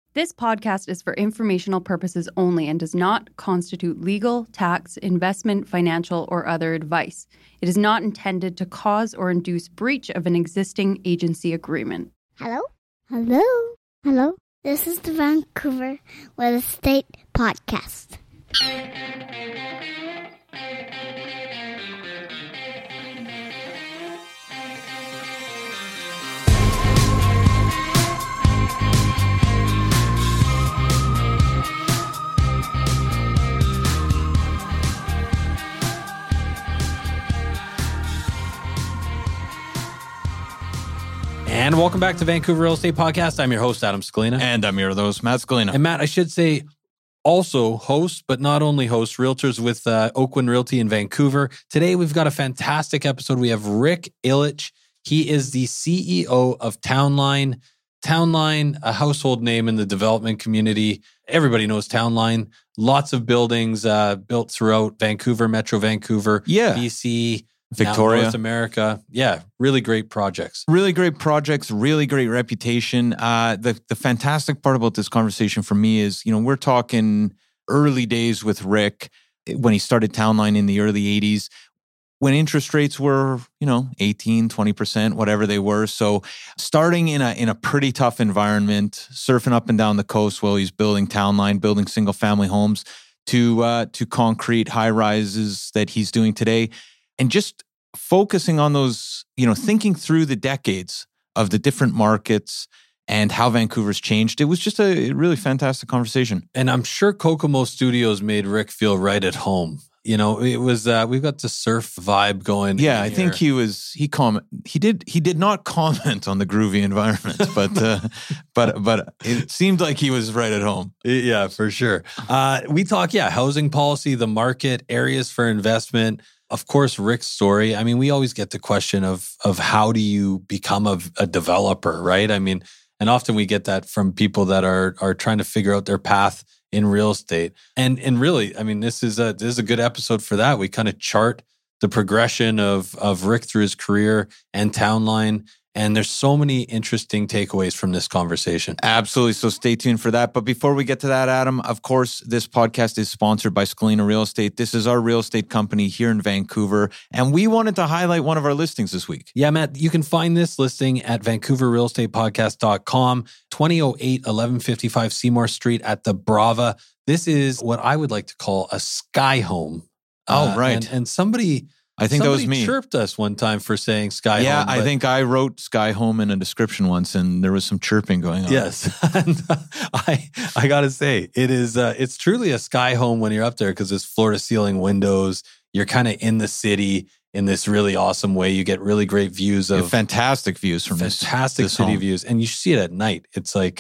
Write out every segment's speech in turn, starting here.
This podcast is for informational purposes only and does not constitute legal, tax, investment, financial, or other advice. It is not intended to cause or induce breach of an existing agency agreement. Hello? Hello? Hello? This is the Vancouver Real Estate Podcast. And welcome back to Vancouver Real Estate Podcast. I'm your host, Adam Scalina. And I'm your host, Matt Scalina. And Matt, I should say also host, but not only host, realtors with Oakwyn Realty in Vancouver. Today, we've got a fantastic episode. We have Rick Ilitch. He is the CEO of Townline. Townline, a household name in the development community. Everybody knows Townline. Lots of buildings built throughout Vancouver, Metro Vancouver, BC, Victoria, North America. Yeah, really great projects. Really great projects, really great reputation. The fantastic part about this conversation for me is, we're talking early days with Rick when he started Townline in the early 80s, when interest rates were, 18, 20%, whatever they were. So starting in a pretty tough environment, surfing up and down the coast while he's building Townline, building single family homes to concrete high rises that he's doing today. And just focusing on those, thinking through the decades of the different markets and how Vancouver's changed. It was just a really fantastic conversation. And I'm sure Kokomo Studios made Rick feel right at home. It was, we've got the surf vibe going. Yeah, I think he did not comment on the groovy environment, but it seemed like he was right at home. Yeah, for sure. We talk, housing policy, the market, areas for investment. Of course, Rick's story. I mean, we always get the question of how do you become a developer, right? I mean, and often we get that from people that are trying to figure out their path in real estate. And really, I mean, this is a good episode for that. We kind of chart the progression of Rick through his career and Townline. And there's so many interesting takeaways from this conversation. Absolutely. So stay tuned for that. But before we get to that, Adam, of course, this podcast is sponsored by Scalina Real Estate. This is our real estate company here in Vancouver. And we wanted to highlight one of our listings this week. Yeah, Matt, you can find this listing at VancouverRealEstatePodcast.com, 2008 1155 Seymour Street at the Brava. This is what I would like to call a sky home. Oh, right. And somebody... I think that was me. Chirped us one time for saying Sky Home. Yeah, I think I wrote Sky Home in a description once, and there was some chirping going on. Yes, and I got to say, it is it's truly a Sky Home when you're up there because it's floor to ceiling windows. You're kind of in the city in this really awesome way. You get really great views of fantastic views from this city home. views, and you see it at night. It's like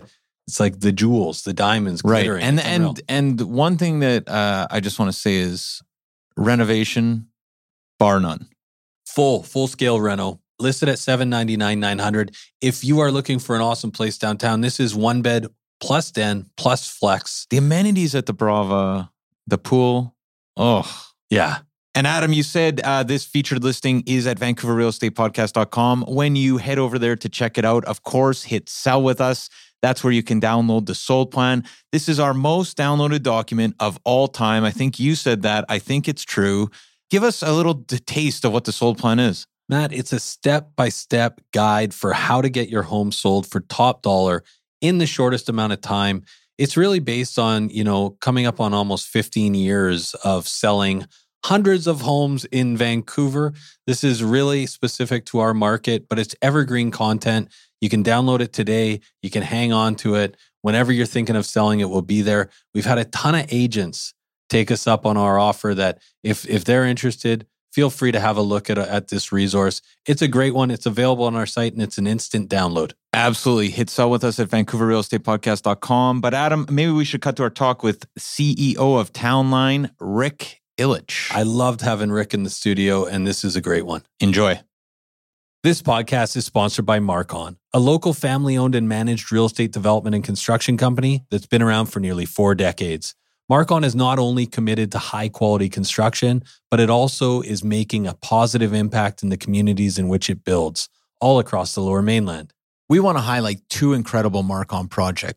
the jewels, the diamonds glittering. Right, and one thing that I just want to say is renovation. Bar none. Full scale reno. Listed at $799,900. If you are looking for an awesome place downtown, this is one bed plus den plus flex. The amenities at the Brava, the pool. Oh, yeah. And Adam, you said this featured listing is at VancouverRealEstatePodcast.com. When you head over there to check it out, of course, hit sell with us. That's where you can download the sold plan. This is our most downloaded document of all time. I think you said that. I think it's true. Give us a little taste of what the sold plan is. Matt, it's a step-by-step guide for how to get your home sold for top dollar in the shortest amount of time. It's really based on, coming up on almost 15 years of selling hundreds of homes in Vancouver. This is really specific to our market, but it's evergreen content. You can download it today. You can hang on to it. Whenever you're thinking of selling, it will be there. We've had a ton of agents take us up on our offer that if they're interested, feel free to have a look at this resource. It's a great one. It's available on our site and it's an instant download. Absolutely. Hit sell with us at VancouverRealEstatePodcast.com. But Adam, maybe we should cut to our talk with CEO of Townline, Rick Ilitch. I loved having Rick in the studio, and this is a great one. Enjoy. This podcast is sponsored by Marcon, a local family-owned and managed real estate development and construction company that's been around for nearly 4 decades. Marcon is not only committed to high-quality construction, but it also is making a positive impact in the communities in which it builds, all across the Lower Mainland. We want to highlight 2 incredible Marcon projects.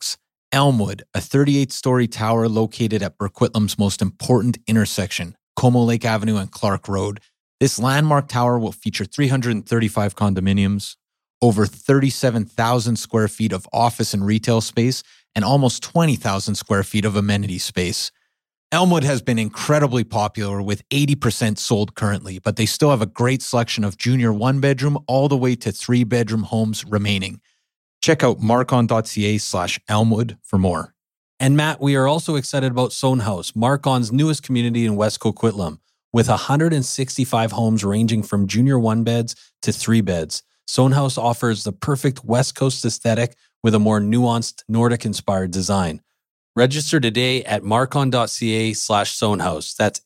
Elmwood, a 38-story tower located at Burquitlam's most important intersection, Como Lake Avenue and Clark Road. This landmark tower will feature 335 condominiums, over 37,000 square feet of office and retail space, and almost 20,000 square feet of amenity space. Elmwood has been incredibly popular with 80% sold currently, but they still have a great selection of junior one-bedroom all the way to three-bedroom homes remaining. Check out marcon.ca/Elmwood for more. And Matt, we are also excited about Sohn House, Marcon's newest community in West Coquitlam, with 165 homes ranging from junior one beds to three beds. Sohn House offers the perfect West Coast aesthetic with a more nuanced Nordic-inspired design. Register today at marcon.ca/Sohnhaus. That's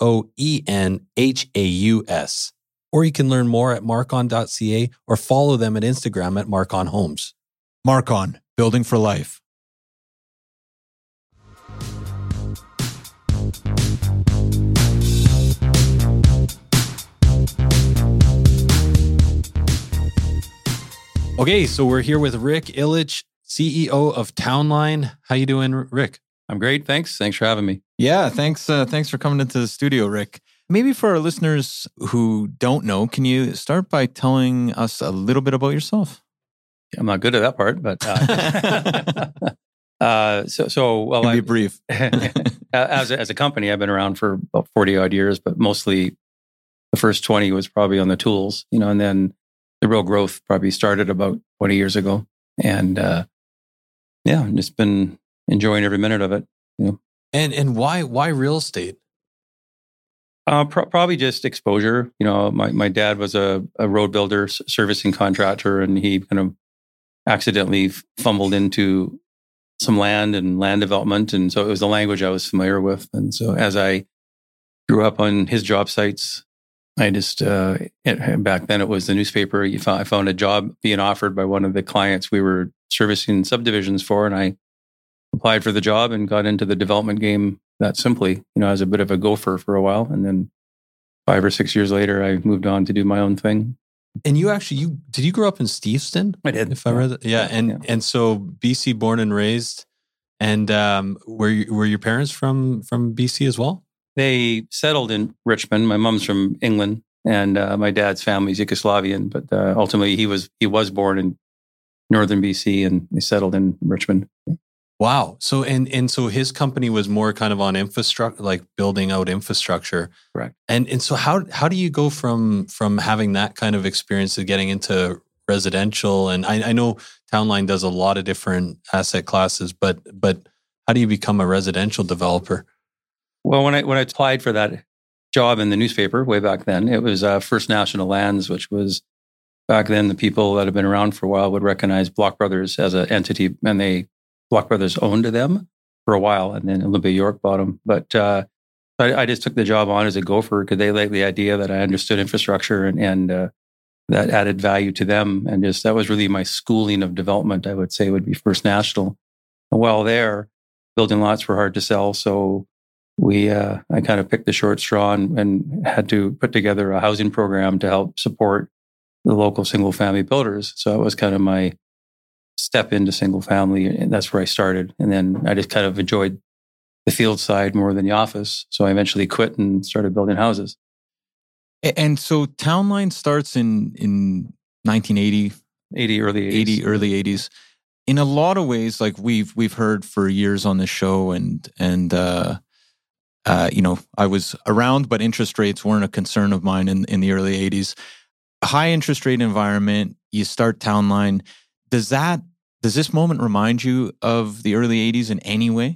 SOENHAUS. Or you can learn more at marcon.ca or follow them at Instagram at Marcon Homes. Marcon, building for life. Okay, so we're here with Rick Ilitch, CEO of Townline. How you doing, Rick? I'm great. Thanks for having me. Yeah, thanks for coming into the studio, Rick. Maybe for our listeners who don't know, can you start by telling us a little bit about yourself? I'm not good at that part, but well, be brief. as a company, I've been around for about 40 odd years, but mostly the first 20 was probably on the tools, and then the real growth probably started about 20 years ago. And I've just been enjoying every minute of it. And why real estate? Probably just exposure. My dad was a road builder, servicing contractor, and he kind of accidentally fumbled into some land and land development. And so it was the language I was familiar with. And so as I grew up on his job sites, I just, back then it was the newspaper. I found a job being offered by one of the clients we were servicing subdivisions for. And I applied for the job and got into the development game that simply, as a bit of a gopher for a while. And then 5 or 6 years later, I moved on to do my own thing. And did you grow up in Steveston? I did. If I read that. Yeah. And so BC born and raised. And were your parents from BC as well? They settled in Richmond. My mom's from England, and my dad's family's Yugoslavian. But ultimately, he was born in northern BC, and they settled in Richmond. Wow. So and so his company was more kind of on infrastructure, like building out infrastructure. Correct. And so how do you go from having that kind of experience to getting into residential? And I know Townline does a lot of different asset classes, but how do you become a residential developer? Well, when I applied for that job in the newspaper way back then, it was First National Lands, which was back then the people that have been around for a while would recognize Block Brothers as an entity, and Block Brothers owned them for a while, and then Olympia York bought them. But I just took the job on as a gopher because they liked the idea that I understood infrastructure and that added value to them. And just that was really my schooling of development, I would say, would be First National. And while there, building lots were hard to sell, so I kind of picked the short straw and had to put together a housing program to help support the local single family builders. So it was kind of my step into single family, and that's where I started. And then I just kind of enjoyed the field side more than the office. So I eventually quit and started building houses. And so Townline starts in 1980, early 80s. In a lot of ways, like we've heard for years on the show, and I was around, but interest rates weren't a concern of mine in the early 80s. A high interest rate environment, you start Townline. Does this moment remind you of the early 80s in any way?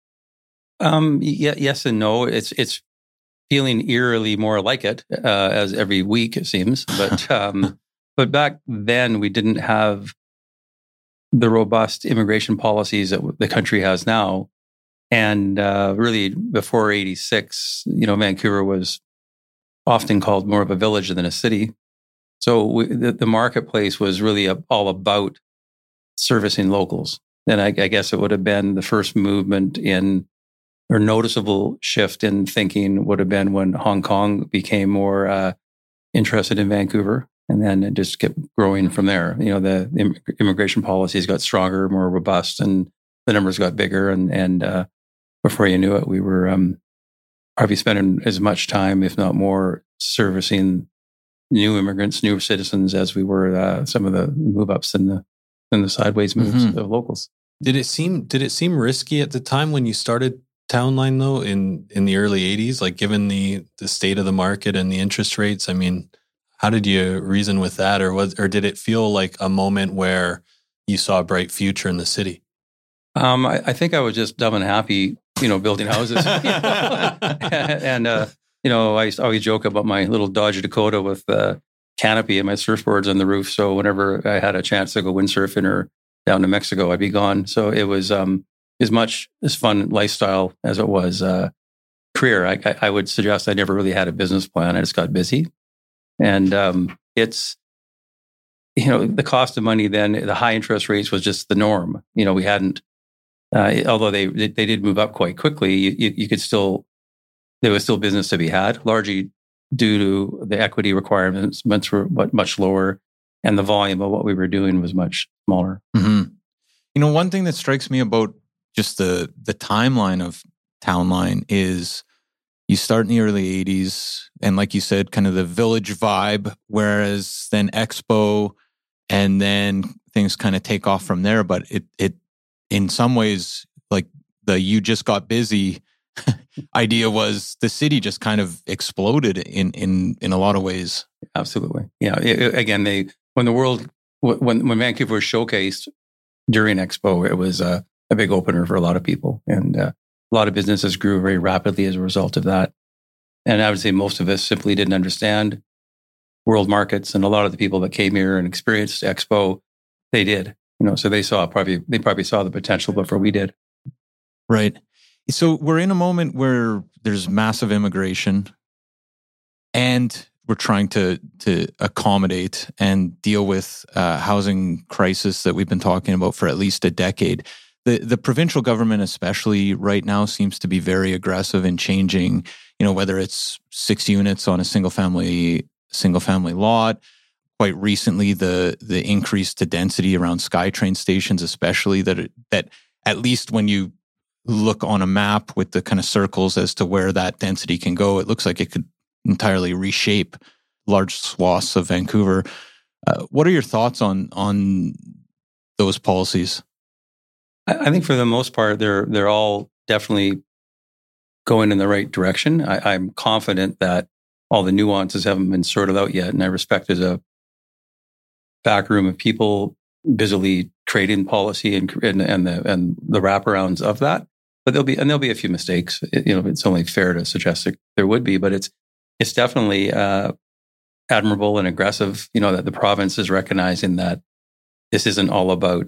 Yes and no. It's feeling eerily more like it as every week it seems. But back then we didn't have the robust immigration policies that the country has now. And really, before 86, Vancouver was often called more of a village than a city. So the marketplace was really all about servicing locals. And I guess it would have been the first movement or noticeable shift in thinking would have been when Hong Kong became more interested in Vancouver. And then it just kept growing from there. The immigration policies got stronger, more robust, and the numbers got bigger, and before you knew it, we were probably spending as much time, if not more, servicing new immigrants, new citizens, as we were some of the move ups and the sideways moves of locals. Did it seem risky at the time when you started Townline, though, in the early 80s, like given the state of the market and the interest rates? I mean, how did you reason with that, or did it feel like a moment where you saw a bright future in the city? I think I was just dumb and happy, building houses. And I always joke about my little Dodge Dakota with canopy and my surfboards on the roof. So whenever I had a chance to go windsurfing or down to Mexico, I'd be gone. So it was as much as fun lifestyle as it was career. I would suggest I never really had a business plan. I just got busy. And it's, the cost of money then, the high interest rates was just the norm. We hadn't, although they did move up quite quickly, you could still, there was still business to be had, largely due to the equity requirements were much lower, and the volume of what we were doing was much smaller. Mm-hmm. One thing that strikes me about just the timeline of Townline is you start in the early 80s, and like you said, kind of the village vibe, whereas then Expo, and then things kind of take off from there. But it in some ways, like the you just got busy idea was the city just kind of exploded in a lot of ways. Absolutely. Yeah. Again, when Vancouver was showcased during Expo, it was a big opener for a lot of people, and a lot of businesses grew very rapidly as a result of that. And I would say most of us simply didn't understand world markets, and a lot of the people that came here and experienced Expo, they did. So they probably saw the potential before we did. Right. So we're in a moment where there's massive immigration, and we're trying to accommodate and deal with housing crisis that we've been talking about for at least a decade. The provincial government, especially right now, seems to be very aggressive in changing, whether it's 6 units on a single family lot. Quite recently, the increase to density around SkyTrain stations, especially that at least when you look on a map with the kind of circles as to where that density can go, it looks like it could entirely reshape large swaths of Vancouver. What are your thoughts on those policies? I think for the most part, they're all definitely going in the right direction. I'm confident that all the nuances haven't been sorted out yet, and I respect there's a back room of people busily creating policy and the wraparounds of that. But there'll be a few mistakes. It's only fair to suggest that there would be, but it's definitely admirable and aggressive. That the province is recognizing that this isn't all about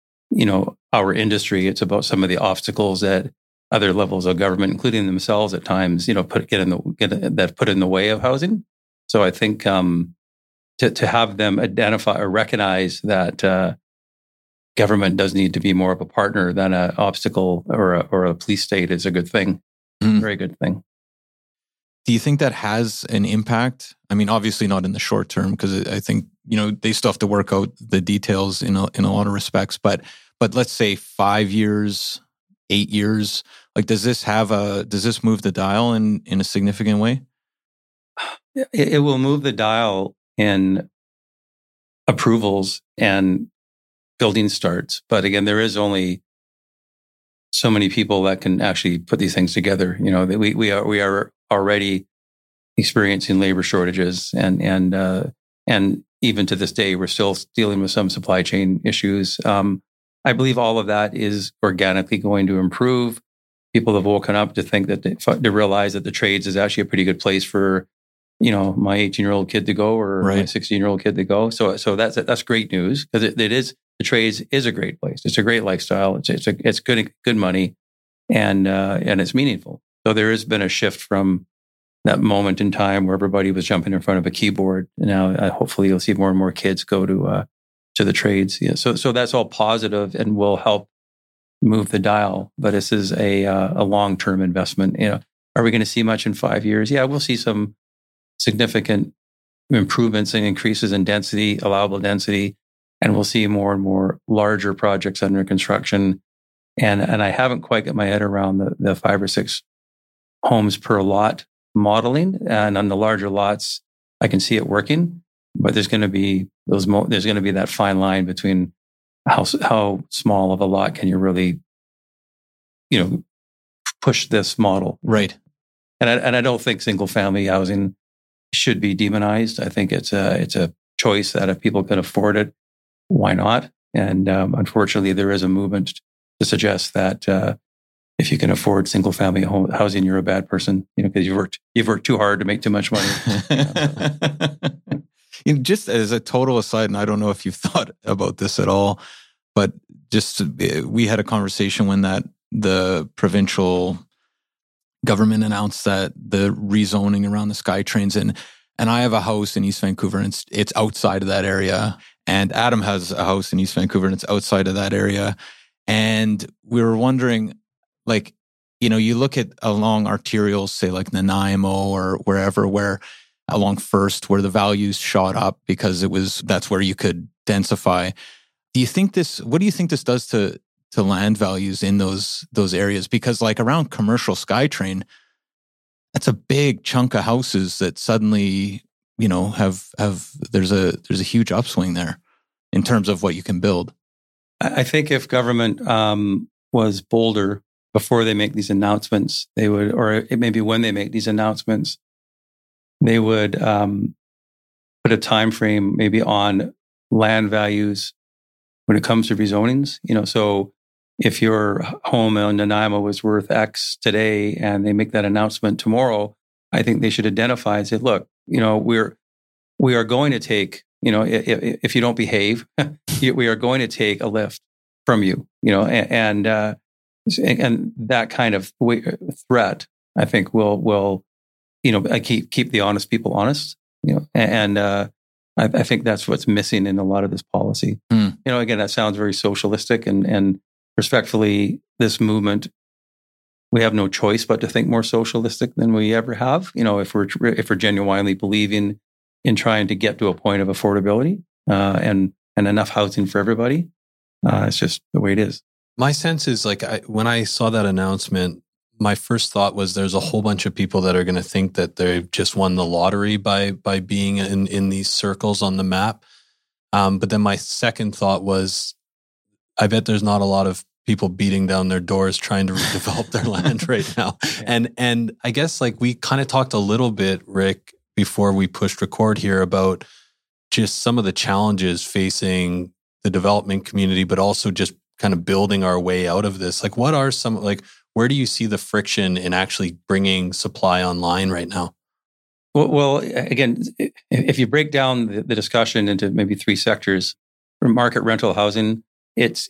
our industry. It's about some of the obstacles that other levels of government, including themselves at times, put in the way of housing. So I think to have them identify or recognize that government does need to be more of a partner than an obstacle or a police state is a good thing. Very good thing. Do you think that has an impact? I mean, obviously not in the short term, because I think, they still have to work out the details in a lot of respects. But let's say 5 years, 8 years, like does this move the dial in a significant way? It will move the dial in approvals and building starts. But again, there is only so many people that can actually put these things together. We are already experiencing labor shortages, and even to this day, we're still dealing with some supply chain issues. I believe all of that is organically going to improve. People have woken up to think that they realize that the trades is actually a pretty good place for, my 18-year-old kid to go, or my 16-year-old kid to go. So that's great news, because it is, the trades is a great place. It's a great lifestyle. It's good money, and it's meaningful. So there has been a shift from that moment in time where everybody was jumping in front of a keyboard. And now hopefully you'll see more and more kids go to the trades. Yeah. So that's all positive and will help move the dial. But this is a long-term investment. Are we going to see much in 5 years? Yeah, we'll see some significant improvements and increases in density, allowable density, and we'll see more and more larger projects under construction. And I haven't quite got my head around the 5 or 6 homes per lot modeling. And on the larger lots, I can see it working, but there's going to be there's going to be that fine line between how small of a lot can you really, push this model. Right. And I don't think single family housing should be demonized. I think it's a choice that if people can afford it, why not? And unfortunately, there is a movement to suggest that if you can afford single family housing, you're a bad person, because you've worked too hard to make too much money. Just as a total aside, and I don't know if you've thought about this at all, but we had a conversation when the provincial government announced that the rezoning around the SkyTrains, and I have a house in East Vancouver, and it's outside of that area. And Adam has a house in East Vancouver, and it's outside of that area. And we were wondering, you look at along arterials, say like Nanaimo or wherever, where along First, where the values shot up because that's where you could densify. What do you think this does to land values in those areas? Because like around commercial SkyTrain, that's a big chunk of houses that suddenly, there's a huge upswing there in terms of what you can build. I think if government was bolder before they make these announcements, they would, or maybe when they make these announcements, they would put a time frame maybe on land values when it comes to rezonings. So if your home in Nanaimo was worth X today and they make that announcement tomorrow, I think they should identify and say, look, we are going to take, if you don't behave, we are going to take a lift from you, and that kind of threat, I think will keep the honest people honest, and I think that's what's missing in a lot of this policy. Again, that sounds very socialistic, and respectfully, this movement, we have no choice but to think more socialistic than we ever have. If we're genuinely believing in trying to get to a point of affordability and enough housing for everybody, it's just the way it is. My sense is when I saw that announcement, my first thought was there's a whole bunch of people that are going to think that they've just won the lottery by being in these circles on the map. But then my second thought was, I bet there's not a lot of people beating down their doors trying to redevelop their land right now. Yeah. And I guess we kind of talked a little bit, Rick, before we pushed record here about just some of the challenges facing the development community, but also just kind of building our way out of this. What are some, where do you see the friction in actually bringing supply online right now? Well, again, if you break down the discussion into maybe 3 sectors, market rental housing, it's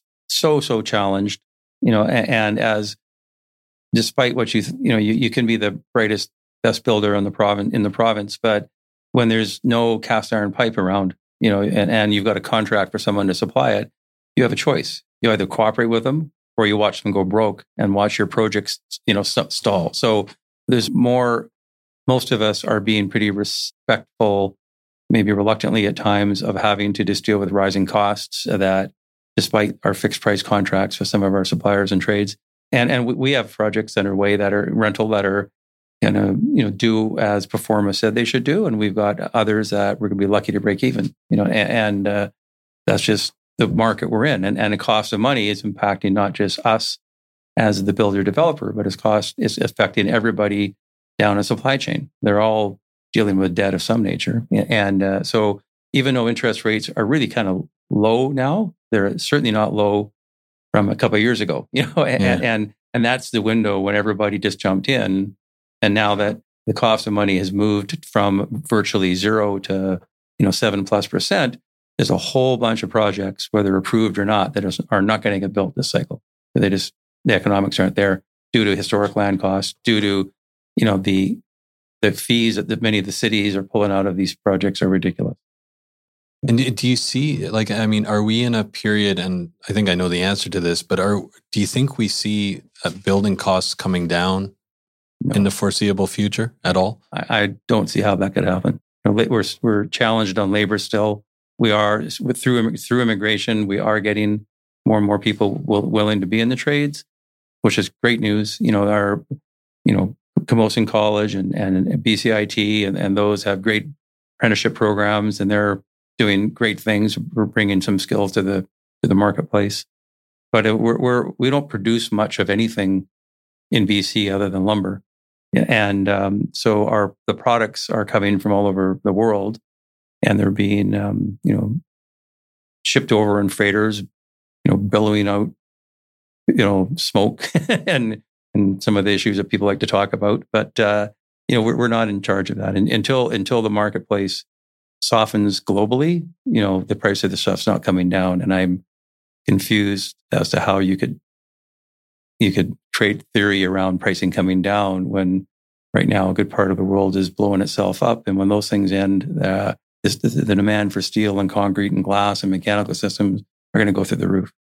so challenged, and as despite what you can be the brightest, best builder in the province, but when there's no cast iron pipe around, and you've got a contract for someone to supply it, you have a choice. You either cooperate with them or you watch them go broke and watch your projects, stall. So there's more. Most of us are being pretty respectful, maybe reluctantly at times, of having to just deal with rising costs that, despite our fixed price contracts with some of our suppliers and trades. And we have projects underway that are rental that are going to, do as Performa said they should do. And we've got others that we're going to be lucky to break even, and that's just the market we're in. And the cost of money is impacting not just us as the builder developer, but its cost is affecting everybody down a supply chain. They're all dealing with debt of some nature. And so even though interest rates are really kind of low now, they're certainly not low from a couple of years ago, and that's the window when everybody just jumped in. And now that the cost of money has moved from virtually 0 to 7+%, there's a whole bunch of projects, whether approved or not, that are not going to get built this cycle. The economics aren't there due to historic land costs, due to the fees that many of the cities are pulling out of these projects are ridiculous. And do you see, are we in a period, and I think I know the answer to this, but do you think we see building costs coming down in the foreseeable future at all? I don't see how that could happen. We're challenged on labor still. We are through immigration. We are getting more and more people willing to be in the trades, which is great news. Camosun College and BCIT and those have great apprenticeship programs, and they're doing great things. We're bringing some skills to the marketplace, but we don't produce much of anything in BC other than lumber, and so the products are coming from all over the world, and they're being shipped over in freighters, billowing out smoke and some of the issues that people like to talk about. But we're not in charge of that, and until the marketplace softens globally, the price of the stuff's not coming down, and I'm confused as to how you could create theory around pricing coming down when right now a good part of the world is blowing itself up, and when those things end, the demand for steel and concrete and glass and mechanical systems are going to go through the roof.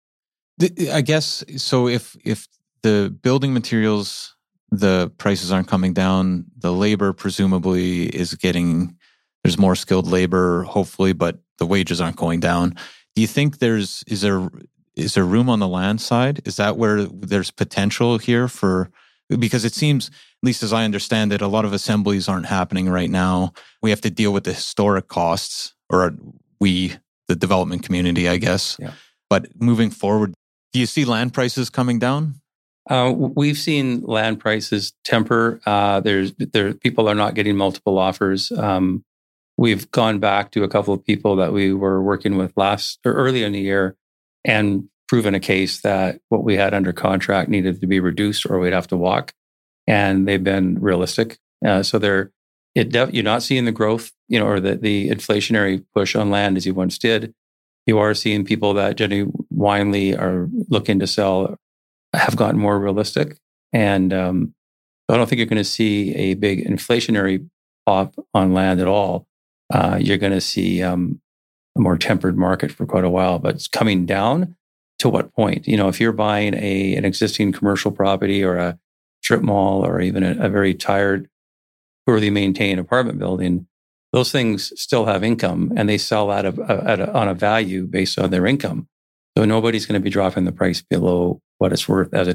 I guess so. If the building materials, the prices aren't coming down, the labor presumably is there's more skilled labor, hopefully, but the wages aren't going down. Do you think is there room on the land side? Is that where there's potential here because it seems, at least as I understand it, a lot of assemblies aren't happening right now. We have to deal with the historic costs, or the development community, I guess. Yeah. But moving forward, do you see land prices coming down? We've seen land prices temper. People are not getting multiple offers. We've gone back to a couple of people that we were working with early in the year and proven a case that what we had under contract needed to be reduced or we'd have to walk. And they've been realistic. So you're not seeing the growth, or the inflationary push on land as you once did. You are seeing people that genuinely are looking to sell have gotten more realistic. And I don't think you're going to see a big inflationary pop on land at all. You're going to see a more tempered market for quite a while, but it's coming down to what point? If you're buying an existing commercial property or a strip mall or even a very tired, poorly maintained apartment building, those things still have income and they sell on a value based on their income. So nobody's going to be dropping the price below what it's worth as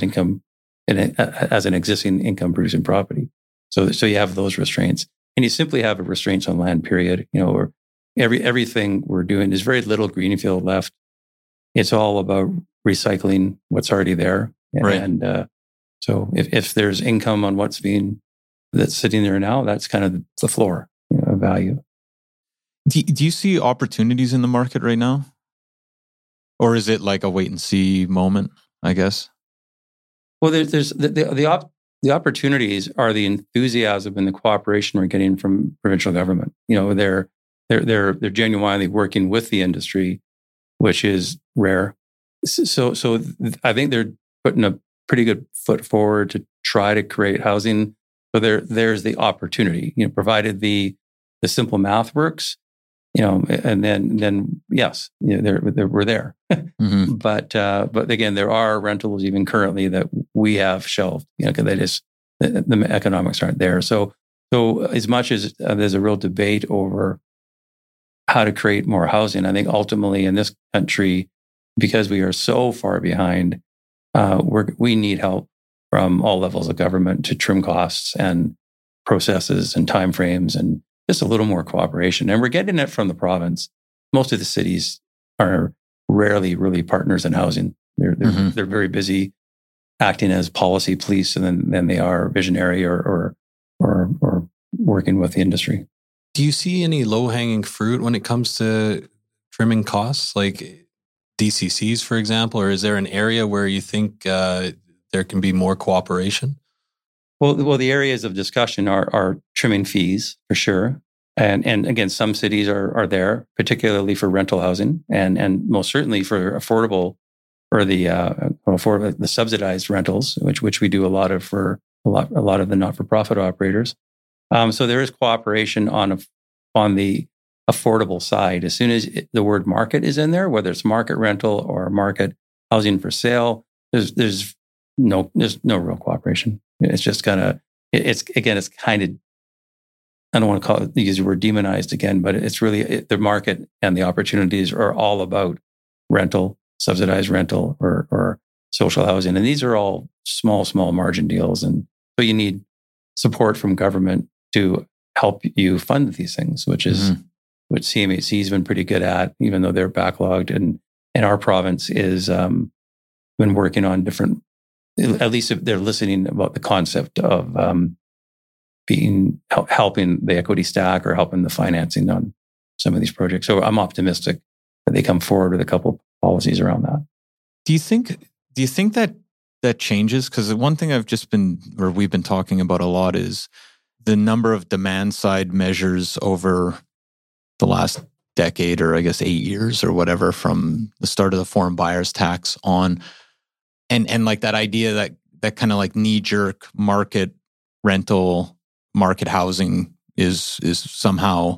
an existing income producing property. So you have those restraints, and you simply have a restraints on land. Period. Or everything we're doing, there's very little greenfield left. It's all about recycling what's already there. Right. And so if there's income on that's sitting there now, that's kind of the floor of value. Do you see opportunities in the market right now? Or is it like a wait and see moment, I guess? Well, there's the opportunities are the enthusiasm and the cooperation we're getting from provincial government. They're genuinely working with the industry, which is rare. So I think they're putting a pretty good foot forward to try to create housing. So there's the opportunity, provided the simple math works, and then yes, we're there. Mm-hmm. But again, there are rentals even currently that we have shelved, because the economics aren't there. So as much as there's a real debate over how to create more housing, I think ultimately in this country, because we are so far behind, we need help from all levels of government to trim costs and processes and timeframes and just a little more cooperation. And we're getting it from the province. Most of the cities are rarely really partners in housing. They're very busy acting as policy police, and then they are visionary or working with the industry. Do you see any low-hanging fruit when it comes to trimming costs, like DCCs, for example? Or is there an area where you think there can be more cooperation? Well, the areas of discussion are trimming fees for sure, and again, some cities are there, particularly for rental housing, and most certainly for affordable or the subsidized rentals, which we do a lot of for a lot of the not-for-profit operators. So there is cooperation on the affordable side. As soon as the word market is in there, whether it's market rental or market housing for sale, there's no real cooperation. It's just kind of, it's kind of, I don't want to use the word demonized again, but it's really the market and the opportunities are all about rental, subsidized rental or social housing. And these are all small margin deals. And so you need support from government to help you fund these things, which is what CMHC has been pretty good at, even though they're backlogged. And our province is been working on different, at least if they're listening about the concept of helping the equity stack or helping the financing on some of these projects. So I'm optimistic that they come forward with a couple of policies around that. Do you think that changes? Because one thing we've been talking about a lot is the number of demand side measures over the last decade, or I guess 8 years or whatever, from the start of the foreign buyers tax on, and like that idea that kind of like knee jerk market rental, market housing is somehow,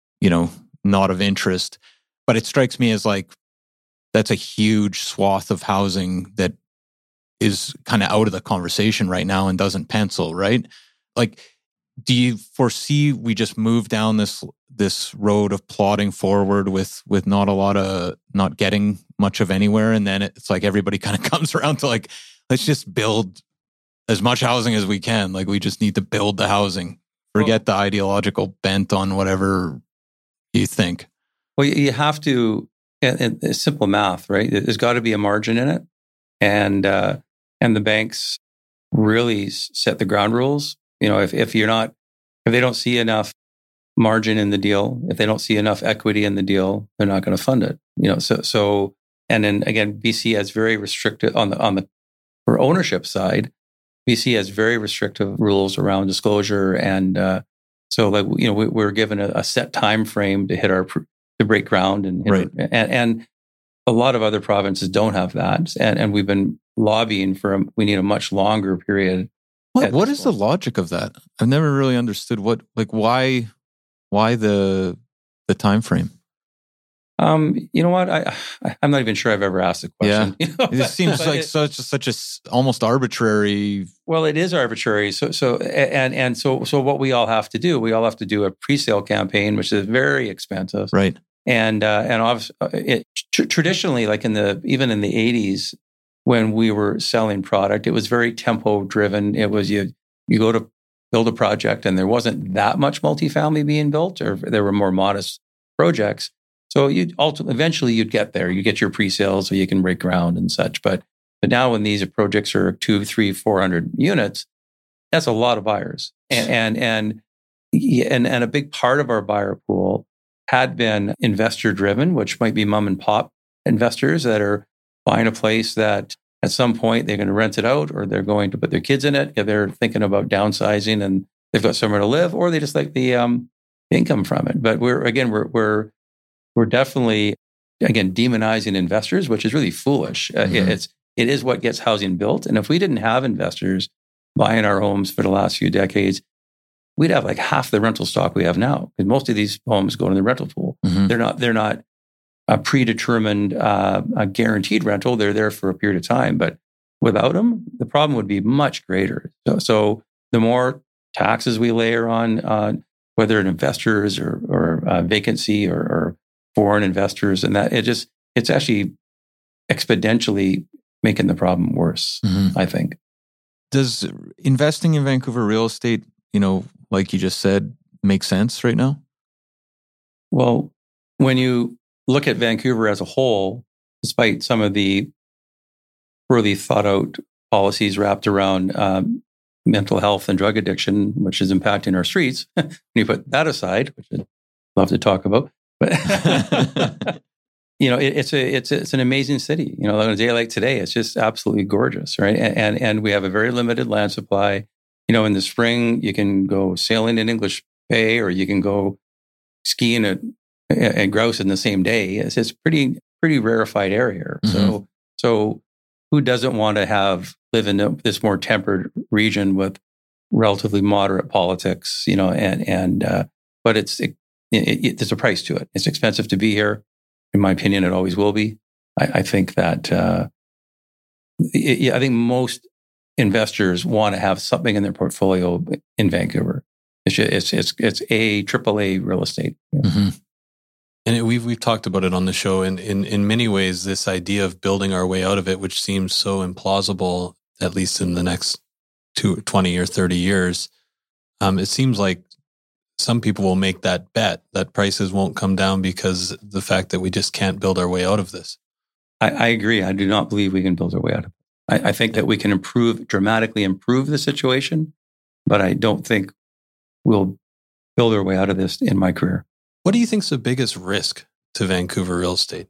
not of interest. But it strikes me as like that's a huge swath of housing that is kind of out of the conversation right now and doesn't pencil, right? Like, do you foresee we just move down this road of plodding forward with not getting much of anywhere, and then it's like everybody kind of comes around to like, let's just build as much housing as we can. Like, we just need to build the housing. Forget the ideological bent on whatever you think. Well, you have to, and it's simple math, right? There's got to be a margin in it. And the banks really set the ground rules. If they don't see enough margin in the deal, if they don't see enough equity in the deal, they're not going to fund it. So and then again, BC has very restricted for ownership side. BC has very restrictive rules around disclosure, and so like we're given a set time frame to hit to break ground, and a lot of other provinces don't have that, and we've been lobbying we need a much longer period. What is the logic of that? I've never really understood why the time frame. You know what? I'm not even sure I've ever asked the question. Yeah. It seems like such a almost arbitrary. Well, it is arbitrary. So what we all have to do a pre-sale campaign, which is very expensive, right? And obviously, traditionally, like even in the 80s, when we were selling product, it was very tempo driven. It was you go to build a project, and there wasn't that much multifamily being built, or there were more modest projects. So eventually you'd get there. You get your pre-sales, so you can break ground and such. But now when these projects are 200, 300, 400 units, that's a lot of buyers, and a big part of our buyer pool had been investor driven, which might be mom and pop investors that are buying a place that at some point they're going to rent it out, or they're going to put their kids in it if they're thinking about downsizing and they've got somewhere to live, or they just like the income from it. But we're definitely demonizing investors, which is really foolish. It is what gets housing built. And if we didn't have investors buying our homes for the last few decades, we'd have like half the rental stock we have now, because most of these homes go in the rental pool. They're not a predetermined, a guaranteed rental. They're there for a period of time, but without them, the problem would be much greater. So the more taxes we layer on, whether investors or vacancy or foreign investors, and that it's actually exponentially making the problem worse, I think. Does investing in Vancouver real estate, like you just said, make sense right now? Well, when you look at Vancouver as a whole, despite some of the poorly thought out policies wrapped around mental health and drug addiction, which is impacting our streets, when you put that aside, which I'd love to talk about, but it's an amazing city. On a day like today, it's just absolutely gorgeous, right? And we have a very limited land supply. In the spring, you can go sailing in English Bay, or you can go skiing at Grouse in the same day. It's pretty rarefied area. So who doesn't want to live in this more tempered region with relatively moderate politics? But there's a price to it. It's expensive to be here. In my opinion, it always will be. I think that I think most investors want to have something in their portfolio in Vancouver. It's AAA real estate. And we've talked about it on the show. And in many ways, this idea of building our way out of it, which seems so implausible, at least in the next 20 or 30 years, it seems like some people will make that bet that prices won't come down because the fact that we just can't build our way out of this. I agree. I do not believe we can build our way out of it. I think that we can dramatically improve the situation, but I don't think we'll build our way out of this in my career. What do you think is the biggest risk to Vancouver real estate?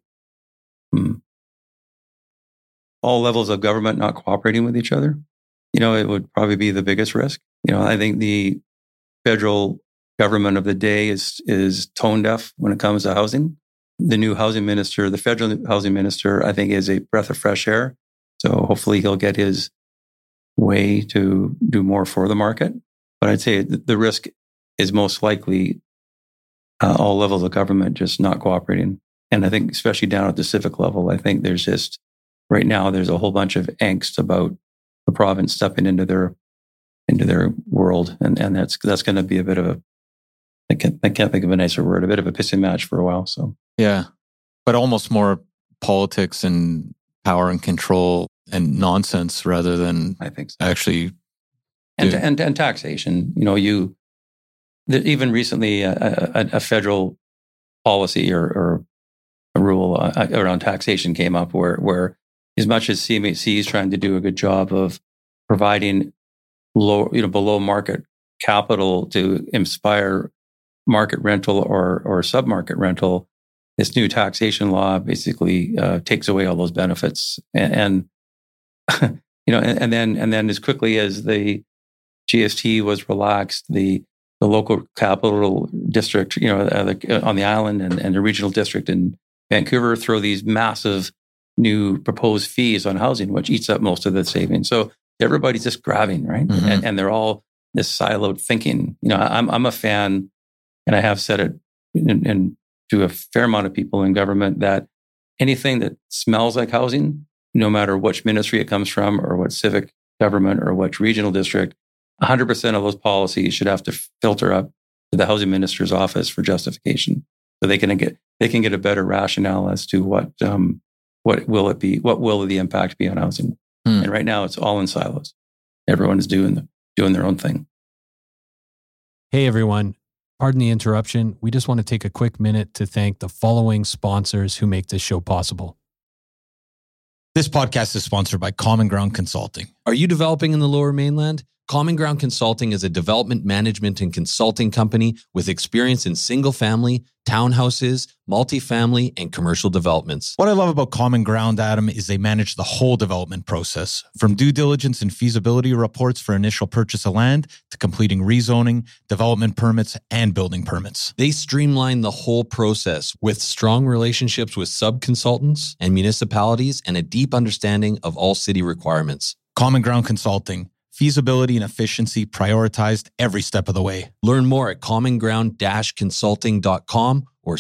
All levels of government not cooperating with each other. It would probably be the biggest risk. I think the federal government of the day is tone deaf when it comes to housing. The new housing minister, the federal housing minister, I think is a breath of fresh air. So hopefully he'll get his way to do more for the market. But I'd say the risk is most likely all levels of government just not cooperating. And I think especially down at the civic level, I think there's just, right now, there's a whole bunch of angst about the province stepping into their world. And that's going to be a bit of a, I can't think of a nicer word, a bit of a pissing match for a while. So yeah, but almost more politics and power and control and nonsense rather than I think so. Actually. And taxation, even recently a federal policy or a rule around taxation came up where as much as CMHC is trying to do a good job of providing below market capital to inspire market rental or sub-market rental, this new taxation law basically takes away all those benefits. And then as quickly as the GST was relaxed, the local capital district, on the island and the regional district in Vancouver throw these massive new proposed fees on housing, which eats up most of the savings. So everybody's just grabbing, right? Mm-hmm. And they're all this siloed thinking. I'm a fan, and I have said it to a fair amount of people in government, that anything that smells like housing, no matter which ministry it comes from or what civic government or which regional district, 100% of those policies should have to filter up to the housing minister's office for justification, so they can get a better rationale as to what will the impact be on housing. And right now it's all in silos. Everyone is doing their own thing. Hey everyone, pardon the interruption. We just want to take a quick minute to thank the following sponsors who make this show possible. This podcast is sponsored by Common Ground Consulting. Are you developing in the Lower Mainland? Common Ground Consulting is a development management and consulting company with experience in single-family, townhouses, multifamily, and commercial developments. What I love about Common Ground, Adam, is they manage the whole development process, from due diligence and feasibility reports for initial purchase of land to completing rezoning, development permits, and building permits. They streamline the whole process with strong relationships with sub-consultants and municipalities and a deep understanding of all city requirements. Common Ground Consulting. Feasibility and efficiency prioritized every step of the way. Learn more at commonground-consulting.com or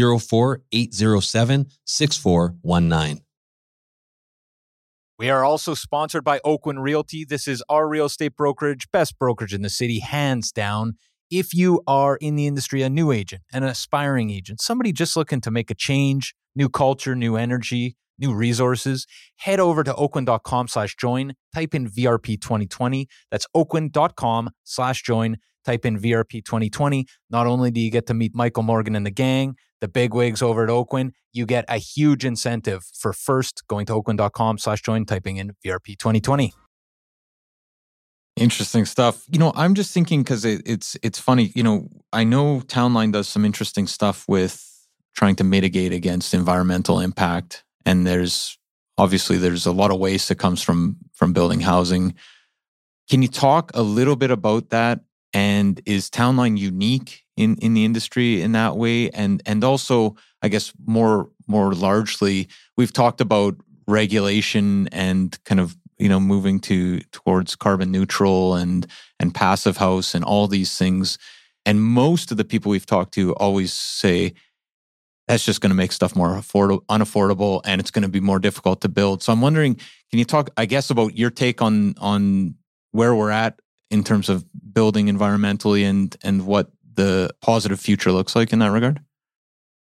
604-807-6419. We are also sponsored by Oakwyn Realty. This is our real estate brokerage, best brokerage in the city, hands down. If you are in the industry, a new agent, an aspiring agent, somebody just looking to make a change, new culture, new energy, new resources, head over to oakwyn.com/join, type in VRP 2020. That's oakwyn.com/join, type in VRP 2020. Not only do you get to meet Michael Morgan and the gang, the bigwigs over at Oakwyn, you get a huge incentive for first going to oakwyn.com/join, typing in VRP 2020. Interesting stuff. I'm just thinking, because it's funny, I know Townline does some interesting stuff with trying to mitigate against environmental impact. And there's a lot of waste that comes from building housing. Can you talk a little bit about that? And is Townline unique in the industry in that way? And also, I guess more largely, we've talked about regulation and kind of moving towards carbon neutral and passive house and all these things. And most of the people we've talked to always say, that's just going to make stuff more unaffordable, and it's going to be more difficult to build. So I'm wondering, can you talk, I guess, about your take on where we're at in terms of building environmentally and what the positive future looks like in that regard?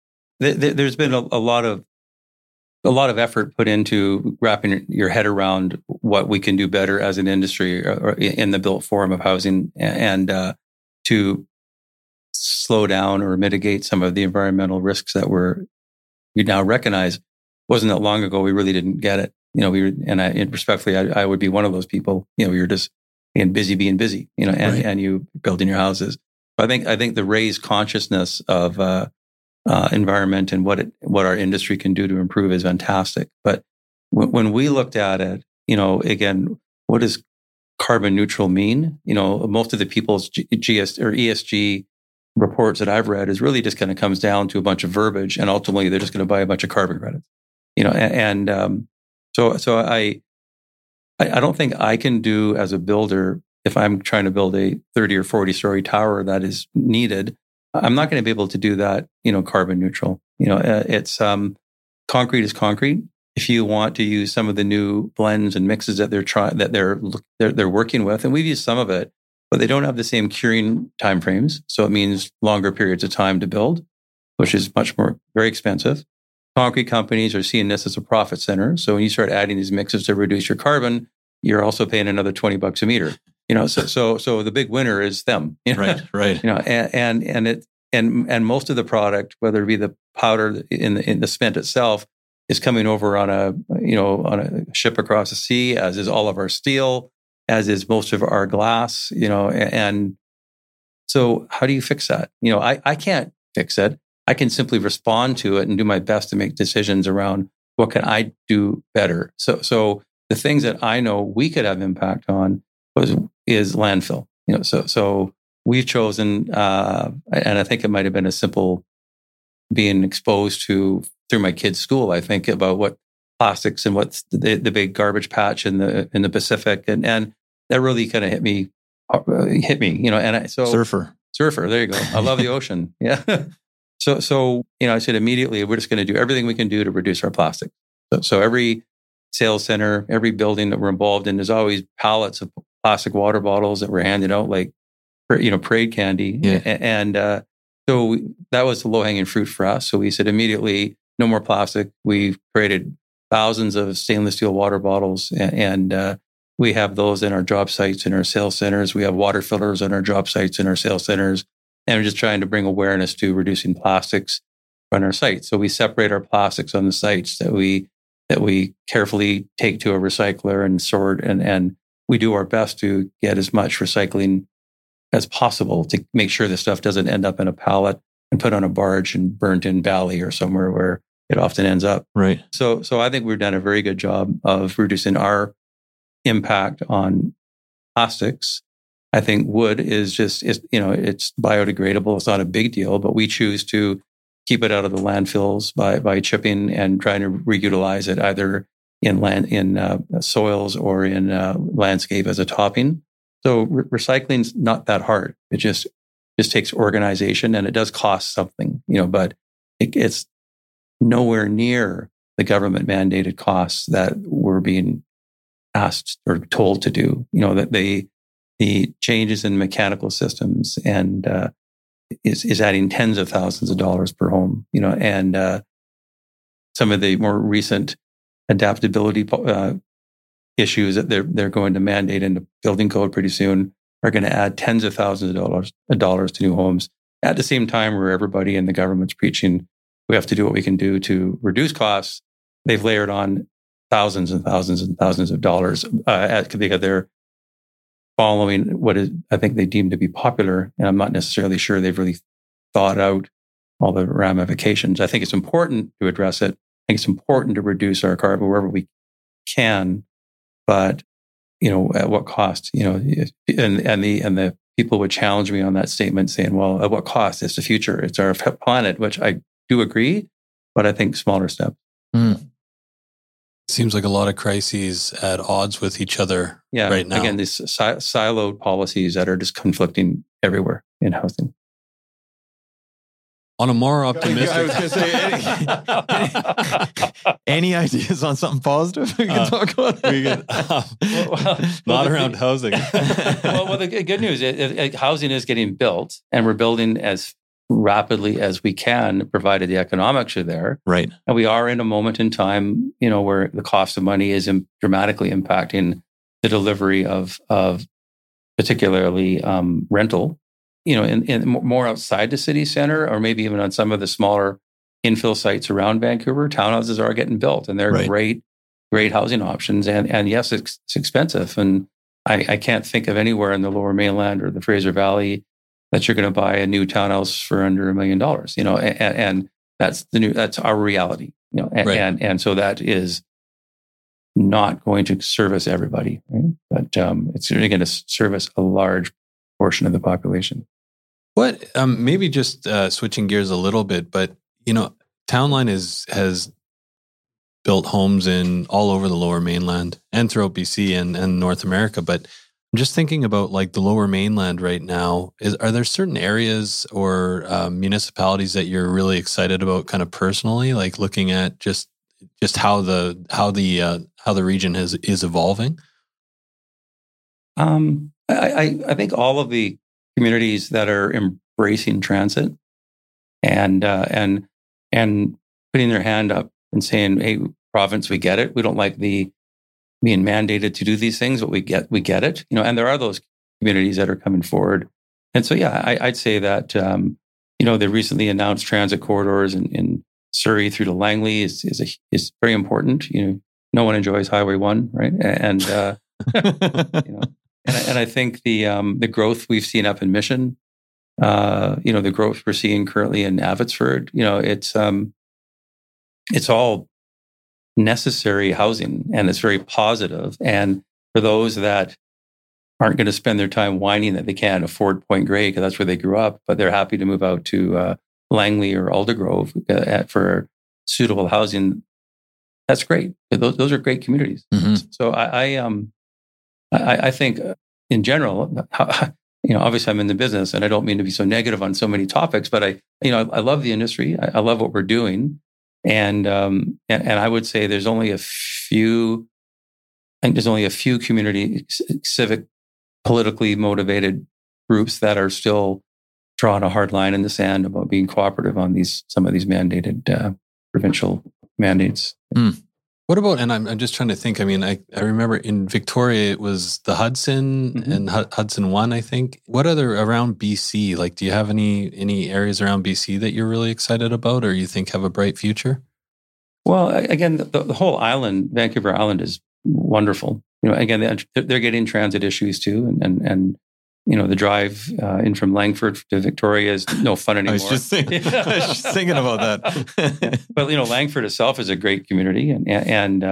there's been a lot of effort put into wrapping your head around what we can do better as an industry or in the built form of housing, and to slow down or mitigate some of the environmental risks that we now recognize. Wasn't that long ago we really didn't get it. Respectfully, I would be one of those people. We were just being busy, and you building your houses. I think the raised consciousness of environment and what our industry can do to improve is fantastic. But when we looked at it, again, what does carbon neutral mean? Most of the people's GS or ESG reports that I've read is really just kind of comes down to a bunch of verbiage, and ultimately they're just going to buy a bunch of carbon credits. So I don't think I can do as a builder, if I'm trying to build a 30 or 40 story tower that is needed, I'm not going to be able to do that, carbon neutral. It's concrete is concrete. If you want to use some of the new blends and mixes that they're working with, and we've used some of it, but they don't have the same curing timeframes. So it means longer periods of time to build, which is very expensive. Concrete companies are seeing this as a profit center. So when you start adding these mixes to reduce your carbon, you're also paying another $20 a meter. So the big winner is them. Right. And most of the product, whether it be the powder in the cement itself, is coming over on a ship across the sea, as is all of our steel, as is most of our glass. And so how do you fix that? I can't fix it. I can simply respond to it and do my best to make decisions around what can I do better. So the things that I know we could have impact on is landfill. So we've chosen, and I think it might have been a simple being exposed to through my kids' school. I think about what plastics and what's the big garbage patch in the Pacific, and that really kind of hit me. And surfer. There you go. I love the ocean. Yeah. So I said immediately, we're just going to do everything we can do to reduce our plastic. So every sales center, every building that we're involved in, there's always pallets of plastic water bottles that we're handing out like, parade candy. Yeah. And so that was the low-hanging fruit for us. So we said immediately, no more plastic. We've created thousands of stainless steel water bottles, and we have those in our job sites, in our sales centers. We have water filters on our job sites, in our sales centers. And we're just trying to bring awareness to reducing plastics on our site. So we separate our plastics on the sites that we carefully take to a recycler and sort, and we do our best to get as much recycling as possible to make sure the stuff doesn't end up in a pallet and put on a barge and burnt in Bali or somewhere where it often ends up. Right. So I think we've done a very good job of reducing our impact on plastics. I think wood is it's biodegradable. It's not a big deal, but we choose to keep it out of the landfills by chipping and trying to reutilize it either in soils or in landscape as a topping. So recycling's not that hard. It just takes organization, and it does cost something, but it's nowhere near the government mandated costs that we're being asked or told to do. That the changes in mechanical systems and is adding tens of thousands of dollars per home. And some of the more recent adaptability issues that they're going to mandate in the building code pretty soon are going to add tens of thousands of dollars to new homes. At the same time, where everybody in the government's preaching we have to do what we can do to reduce costs, they've layered on thousands and thousands and thousands of dollars because they're following what is, I think they deem to be popular. And I'm not necessarily sure they've really thought out all the ramifications. I think it's important to address it. I think it's important to reduce our carbon wherever we can, but at what cost? And the people would challenge me on that statement, saying, "Well, at what cost? It's the future. It's our planet," which I do agree, but I think smaller steps. Seems like a lot of crises at odds with each other right now. Again, these siloed policies that are just conflicting everywhere in housing. On a more optimistic... I was going to say, any ideas on something positive we can talk about? Not around housing. Well, the good news is housing is getting built, and we're building as rapidly as we can, provided the economics are there. Right. And we are in a moment in time, where the cost of money is dramatically impacting the delivery of particularly rental, in more outside the city center, or maybe even on some of the smaller infill sites around Vancouver. Townhouses are getting built, and they're great housing options. And yes, it's expensive. And I can't think of anywhere in the Lower Mainland or the Fraser Valley that you're going to buy a new townhouse for under $1 million. And that's our reality. And so that is not going to service everybody, right? But it's really going to service a large portion of the population. What maybe just switching gears a little bit, but Townline has built homes in all over the Lower Mainland and throughout BC and North America. But I'm just thinking about like the Lower Mainland right now. Are there certain areas or municipalities that you're really excited about, kind of personally, like looking at just how the region is evolving? I think all of the communities that are embracing transit and putting their hand up and saying, "Hey, province, we get it. We don't like being mandated to do these things, but we get it." And there are those communities that are coming forward. And so, yeah, I'd say that the recently announced transit corridors in Surrey through to Langley is very important. No one enjoys Highway 1, right? And and I think the growth we've seen up in Mission, the growth we're seeing currently in Abbotsford, it's all necessary housing, and it's very positive. And for those that aren't going to spend their time whining that they can't afford Point Grey because that's where they grew up, but they're happy to move out to Langley or Aldergrove for suitable housing, that's great. Those are great communities. Mm-hmm. So I think in general, obviously I'm in the business, and I don't mean to be so negative on so many topics, but I love the industry. I love what we're doing. And I would say there's only a few community, civic, politically motivated groups that are still drawing a hard line in the sand about being cooperative on some of these mandated provincial mandates. Mm. What about, and I'm just trying to think, I mean, I remember in Victoria, it was the Hudson mm-hmm. and Hudson One, I think. What other around BC? Like, do you have any areas around BC that you're really excited about or you think have a bright future? Well, again, the whole island, Vancouver Island, is wonderful. Again, they're getting transit issues too. And the drive in from Langford to Victoria is no fun anymore. I was just thinking about that. But, Langford itself is a great community. And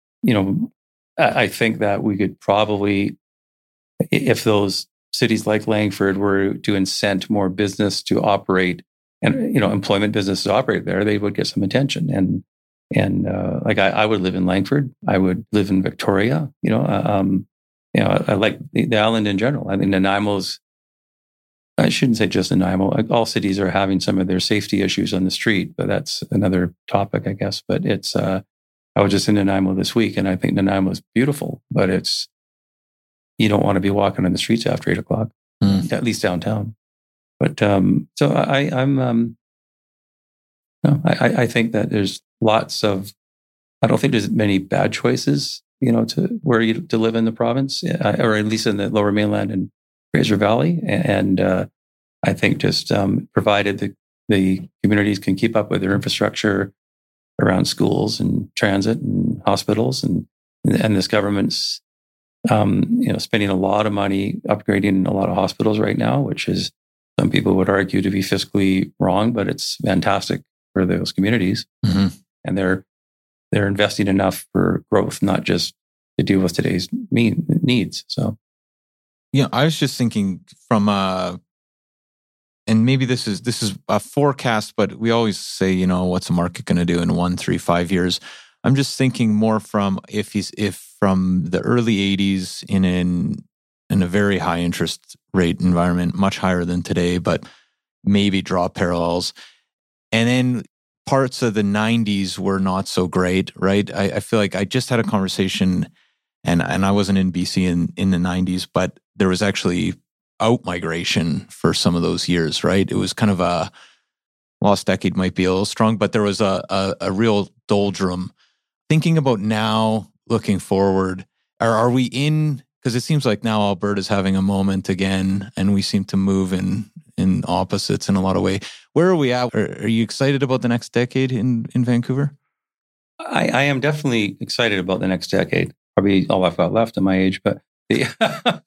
I think that we could probably, if those cities like Langford were to incent more business to operate and, employment business to operate there, they would get some attention. And I would live in Langford. I would live in Victoria, I like the island in general. I mean, Nanaimo's, I shouldn't say just Nanaimo. All cities are having some of their safety issues on the street, but that's another topic, I guess. But it's, I was just in Nanaimo this week, and I think Nanaimo is beautiful, but you don't want to be walking on the streets after 8:00, at least downtown. But so I think that there's lots of, I don't think there's many bad choices to live in the province, or at least in the Lower Mainland and Fraser Valley. And I think just provided the communities can keep up with their infrastructure around schools and transit and hospitals, and this government's spending a lot of money upgrading a lot of hospitals right now, which is, some people would argue, to be fiscally wrong, but it's fantastic for those communities. Mm-hmm. And they're investing enough for growth, not just to deal with today's needs. So, I was just thinking from and maybe this is a forecast, but we always say, what's the market going to do in 1, 3, 5 years? I'm just thinking more from if from the early 80s in a very high interest rate environment, much higher than today, but maybe draw parallels, and then parts of the 90s were not so great, right? I feel like I just had a conversation, and I wasn't in BC in the 90s, but there was actually out migration for some of those years, right? It was kind of a lost decade, might be a little strong, but there was a real doldrum. Thinking about now, looking forward, are we in, because it seems like now Alberta's having a moment again, and we seem to move in opposites in a lot of ways. Where are we at? Are you excited about the next decade in Vancouver? I am definitely excited about the next decade. Probably all I've got left at my age, but so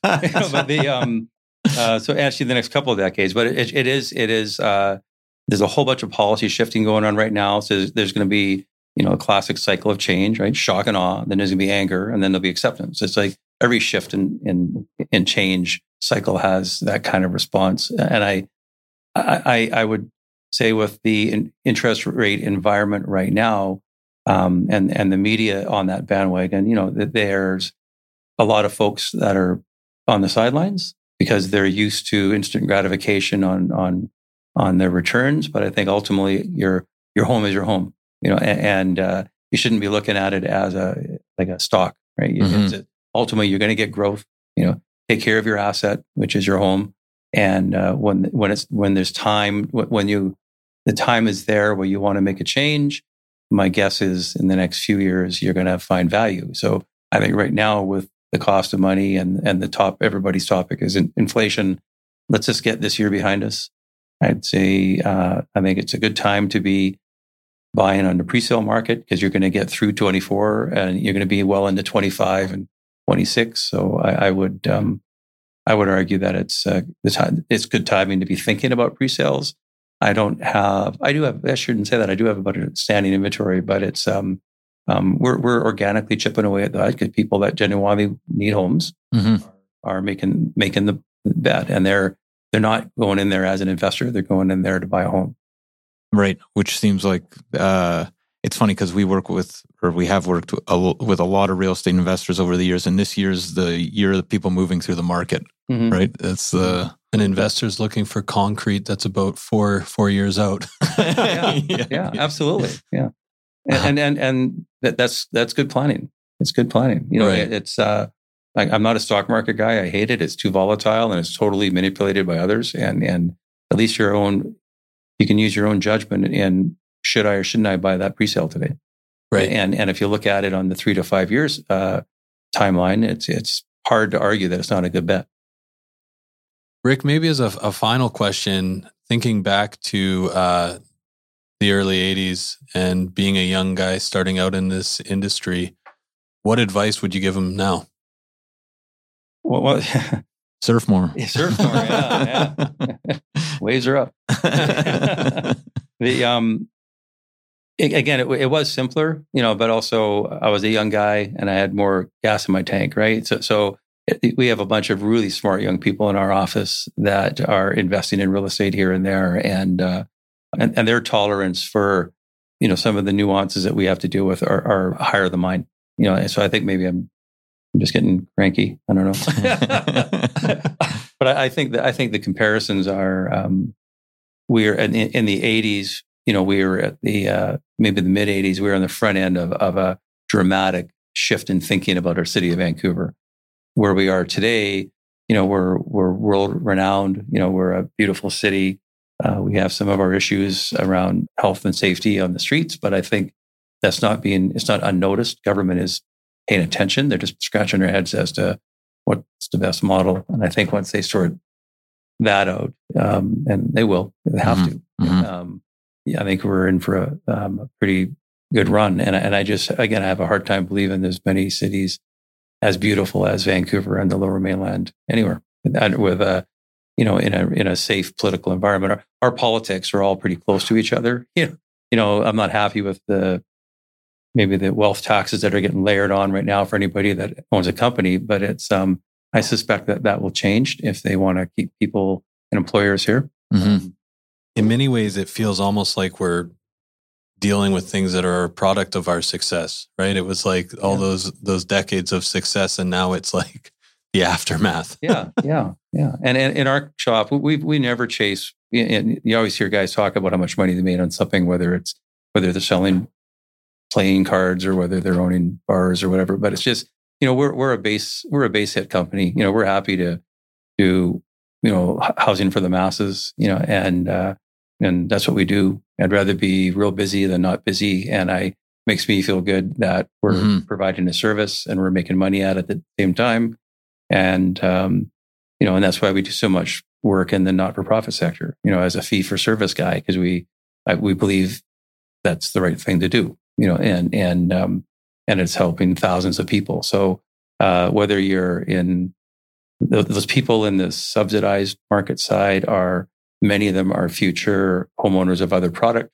actually the next couple of decades. But it is. There's a whole bunch of policy shifting going on right now. So there's going to be a classic cycle of change, right? Shock and awe. Then there's going to be anger, and then there'll be acceptance. It's like every shift in change cycle has that kind of response. And I would say with the interest rate environment right now, and the media on that bandwagon, that there's a lot of folks that are on the sidelines because they're used to instant gratification on their returns. But I think ultimately your home is your home, and you shouldn't be looking at it as a stock, right? Mm-hmm. Ultimately, you're going to get growth. Take care of your asset, which is your home, and when there's time, the time is there where you want to make a change. My guess is in the next few years, you're going to find value. So I think right now with the cost of money and everybody's topic is inflation. Let's just get this year behind us. I'd say, I think it's a good time to be buying on the pre-sale market because you're going to get through 24 and you're going to be well into 25 and 26. So I would argue that it's good timing to be thinking about pre-sales. I shouldn't say that. I do have about a standing inventory, but it's, we're organically chipping away at that because people that genuinely need homes are making the bet, and they're not going in there as an investor. They're going in there to buy a home. Right. Which seems like, it's funny because we have worked with a lot of real estate investors over the years, and this year's the year of people moving through the market, right? That's an investor's looking for concrete that's about four years out. yeah, absolutely. Yeah. And that's good planning. It's good planning. Right. It's I'm not a stock market guy. I hate it. It's too volatile and it's totally manipulated by others. And at least you can use your own judgment in should I or shouldn't I buy that presale today? Right. And if you look at it on the 3 to 5 years timeline, it's hard to argue that it's not a good bet. Rick, maybe as a final question, thinking back to the early 80s and being a young guy starting out in this industry, what advice would you give him now? Well, surf more. Surf more, yeah. Waves are up. It was simpler, but also I was a young guy and I had more gas in my tank, right? So we have a bunch of really smart young people in our office that are investing in real estate here and there, and their tolerance for some of the nuances that we have to deal with are higher than mine. And so I think maybe I'm just getting cranky. I don't know, but I think the comparisons are we're in the 80s. We were at the maybe the mid 80s. We were on the front end of a dramatic shift in thinking about our city of Vancouver. Where we are today, we're world renowned. We're a beautiful city. We have some of our issues around health and safety on the streets, but I think it's not unnoticed. Government is paying attention. They're just scratching their heads as to what's the best model. And I think once they sort that out, and they have to. I think we're in for a pretty good run. And I just, again, I have a hard time believing there's many cities as beautiful as Vancouver and the Lower Mainland anywhere, and with in a safe political environment. Our politics are all pretty close to each other. I'm not happy with maybe the wealth taxes that are getting layered on right now for anybody that owns a company, but it's I suspect that will change if they want to keep people and employers here. In many ways, it feels almost like we're dealing with things that are a product of our success, right? It was like all those decades of success, and now it's like the aftermath. Yeah. And in our shop, we never chase. And you always hear guys talk about how much money they made on something, whether they're selling playing cards or whether they're owning bars or whatever. But it's just we're a base hit company. We're happy to housing for the masses, and that's what we do. I'd rather be real busy than not busy. And makes me feel good that we're providing a service and we're making money at the same time. And, and that's why we do so much work in the not-for-profit sector, as a fee-for-service guy, because we believe that's the right thing to do, and it's helping thousands of people. So whether you're in those people in the subsidized market side, many of them are future homeowners of other product,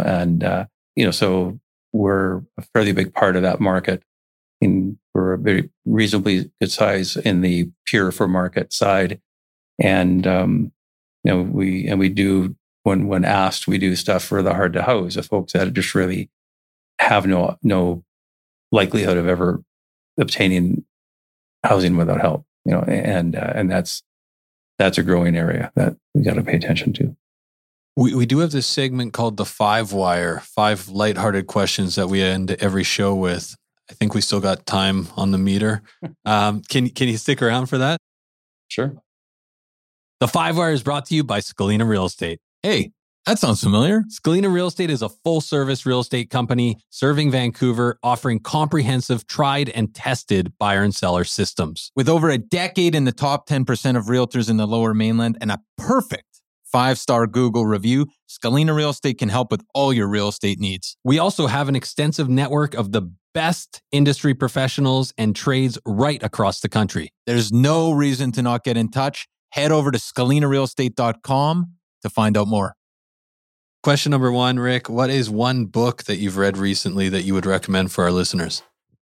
so we're a fairly big part of that market. We're a very reasonably good size in the pure for market side. And, we do, when asked, we do stuff for the hard to house, the folks that just really have no likelihood of ever obtaining housing without help, and that's a growing area that we got to pay attention to. We do have this segment called the 5 Wire, 5 lighthearted questions that we end every show with. I think we still got time on the meter. Can you stick around for that? Sure. The 5 Wire is brought to you by Scalina Real Estate. Hey, that sounds familiar. Scalina Real Estate is a full-service real estate company serving Vancouver, offering comprehensive, tried and tested buyer and seller systems. With over a decade in the top 10% of realtors in the Lower Mainland and a perfect 5-star Google review, Scalina Real Estate can help with all your real estate needs. We also have an extensive network of the best industry professionals and trades right across the country. There's no reason to not get in touch. Head over to scalinarealestate.com to find out more. Question number 1, Rick, what is one book that you've read recently that you would recommend for our listeners?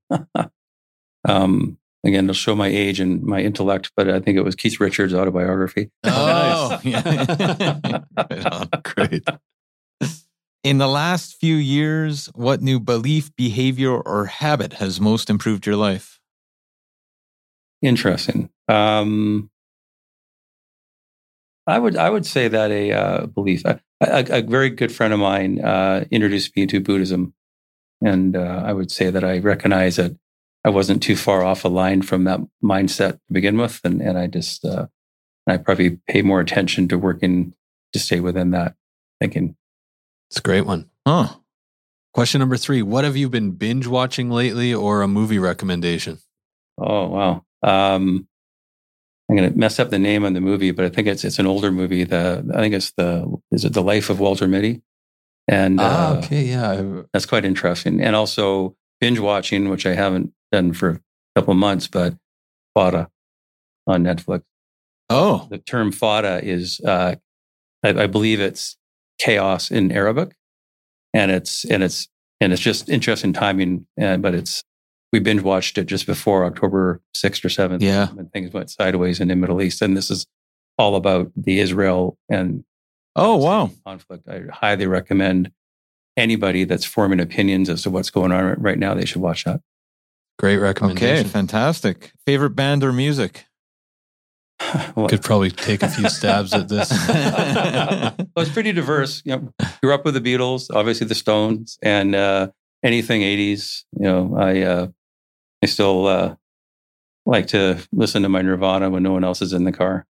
Again, it'll show my age and my intellect, but I think it was Keith Richards' autobiography. Oh, yeah. Right on. Great. In the last few years, what new belief, behavior, or habit has most improved your life? Interesting. I would say that a belief. A very good friend of mine introduced me to Buddhism, and I would say that I recognize that I wasn't too far off a line from that mindset to begin with, and I just I probably pay more attention to working to stay within that thinking. It's a great one. Huh. Question number 3, what have you been binge watching lately, or a movie recommendation? Oh wow. I'm going to mess up the name on the movie, but I think it's an older movie. I think it's The Life of Walter Mitty? And okay, yeah, that's quite interesting. And also binge watching, which I haven't done for a couple of months, but Fauda on Netflix. Oh, The term Fauda is, I believe it's chaos in Arabic, and it's just interesting timing. But we binge watched it just before October 6th or 7th. Yeah. When things went sideways in the Middle East. And this is all about the Israel and conflict. I highly recommend anybody that's forming opinions as to what's going on right now, they should watch that. Great recommendation. Okay, fantastic. Favorite band or music? Could probably take a few stabs at this. Well, it's pretty diverse. Grew up with the Beatles, obviously the Stones, and anything 80s. I still like to listen to my Nirvana when no one else is in the car.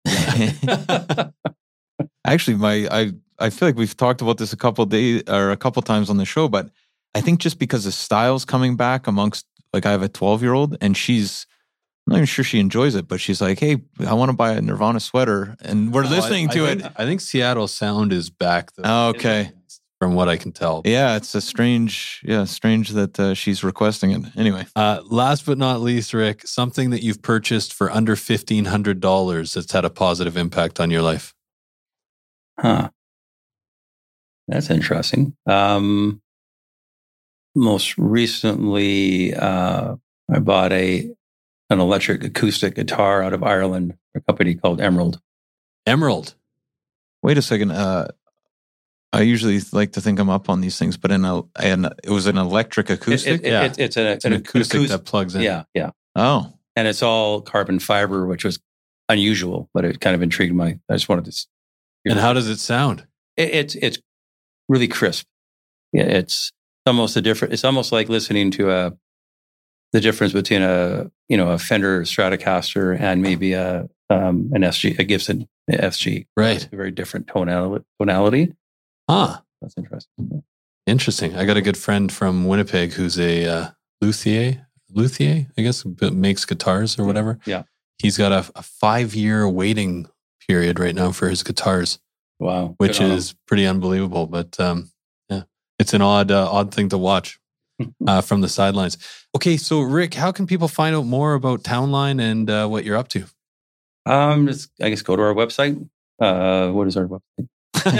Actually, I feel like we've talked about this a couple times on the show, but I think just because the style's coming back amongst, like, I have a 12-year-old and I'm not even sure she enjoys it, but she's like, hey, I want to buy a Nirvana sweater. And we're listening to it. I think Seattle Sound is back, though. Oh, okay. From what I can tell. Yeah, it's strange that she's requesting it. Anyway. Last but not least, Rick, something that you've purchased for under $1,500 that's had a positive impact on your life. Huh. That's interesting. Most recently, I bought an electric acoustic guitar out of Ireland, a company called Emerald. Emerald. Wait a second. I usually like to think I'm up on these things, but it was an electric acoustic? It's an acoustic that plugs in. Yeah. Oh. And it's all carbon fiber, which was unusual, but it kind of intrigued I just wanted to. And how does it sound? It's really crisp. Yeah, it's almost it's almost like listening to the difference between a Fender Stratocaster and maybe a an SG, a Gibson SG. Right. It's a very different tonality. Ah, That's interesting. interesting. I got a good friend from Winnipeg who's a luthier, I guess, makes guitars or whatever. Yeah. He's got a 5-year waiting period right now for his guitars, Wow. which Good on is pretty unbelievable. But yeah, it's an odd thing to watch from the sidelines. Okay, so Rick, how can people find out more about Townline and what you're up to? Just, I guess, go to our website. What is our website?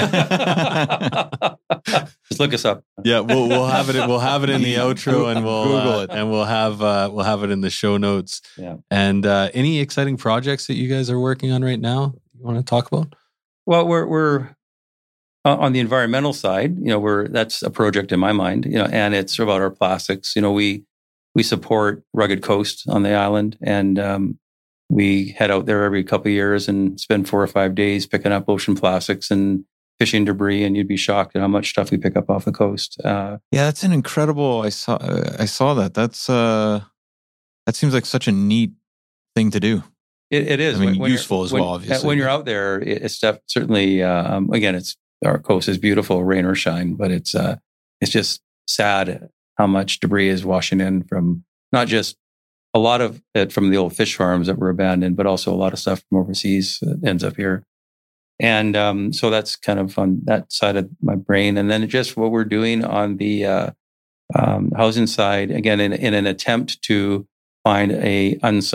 Just look us up. Yeah, we'll have it. We'll have it in the outro, and we'll Google it. and we'll have it in the show notes. Yeah. And any exciting projects that you guys are working on right now you want to talk about? Well, we're on the environmental side. That's a project in my mind. And it's about our plastics. We support Rugged Coast on the island, and we head out there every couple of years and spend 4 or 5 days picking up ocean plastics and fishing debris. And you'd be shocked at how much stuff we pick up off the coast. Yeah, that's an incredible. I saw that. That seems like such a neat thing to do. It is. I mean, useful as well, obviously. When you're out there, it's certainly, again, our coast is beautiful, rain or shine, but it's just sad how much debris is washing in from not just a lot of it from the old fish farms that were abandoned, but also a lot of stuff from overseas that ends up here. And so that's kind of on that side of my brain. And then just what we're doing on the housing side, again, in an attempt to find a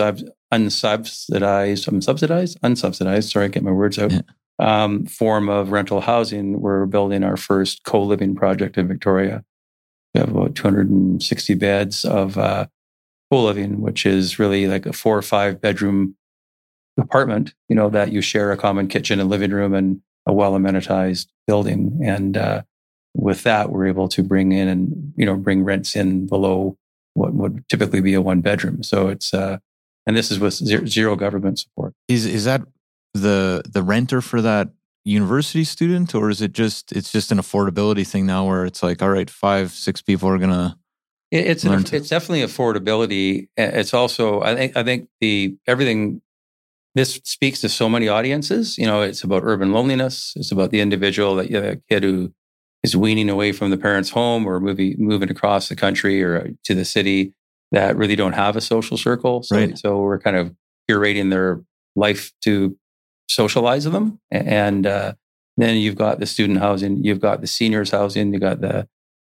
unsubsidized, sorry, I get my words out, form of rental housing. We're building our first co-living project in Victoria. We have about 260 beds of co-living, which is really like a 4 or 5 bedroom apartment, that you share a common kitchen and living room and a well amenitized building. And with that, we're able to bring in and, bring rents in below what would typically be a 1 bedroom. So it's, and this is with zero government support. Is that the renter for that university student, or is it's just an affordability thing now where it's like, all right, 5-6 people are going to It's definitely affordability. It's also, I think everything. This speaks to so many audiences. It's about urban loneliness. It's about the individual, that kid who is weaning away from the parents' home or moving across the country or to the city that really don't have a social circle. So, right. So we're kind of curating their life to socialize them. And then you've got the student housing, you've got the seniors housing, you got the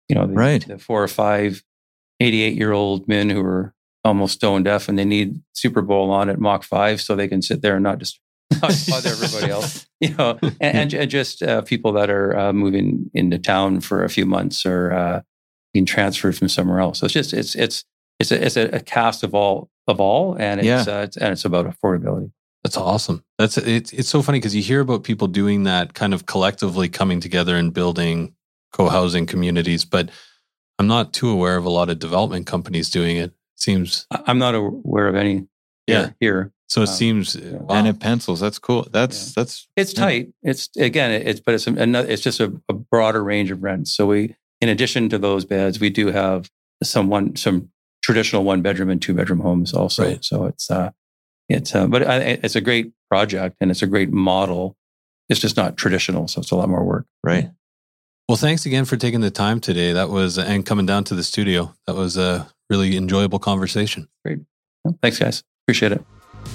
4 or 5 88-year-old men who are almost stone deaf and they need Super Bowl on at Mach 5 so they can sit there and not bother everybody else, and just people that are moving into town for a few months or being transferred from somewhere else. So it's a cast of all, and it's about affordability. That's awesome. It's so funny because you hear about people doing that, kind of collectively coming together and building co-housing communities, but I'm not too aware of a lot of development companies doing it. Seems I'm not aware of any here. So it seems, wow. And it pencils. That's cool. That's it's tight. It's just a broader range of rents. So we, in addition to those beds, we do have some traditional 1 bedroom and 2 bedroom homes also. Right. So it's a great project and it's a great model. It's just not traditional, so it's a lot more work. Right. Well, thanks again for taking the time today. And coming down to the studio. That was a really enjoyable conversation. Great. Thanks, guys. Appreciate it.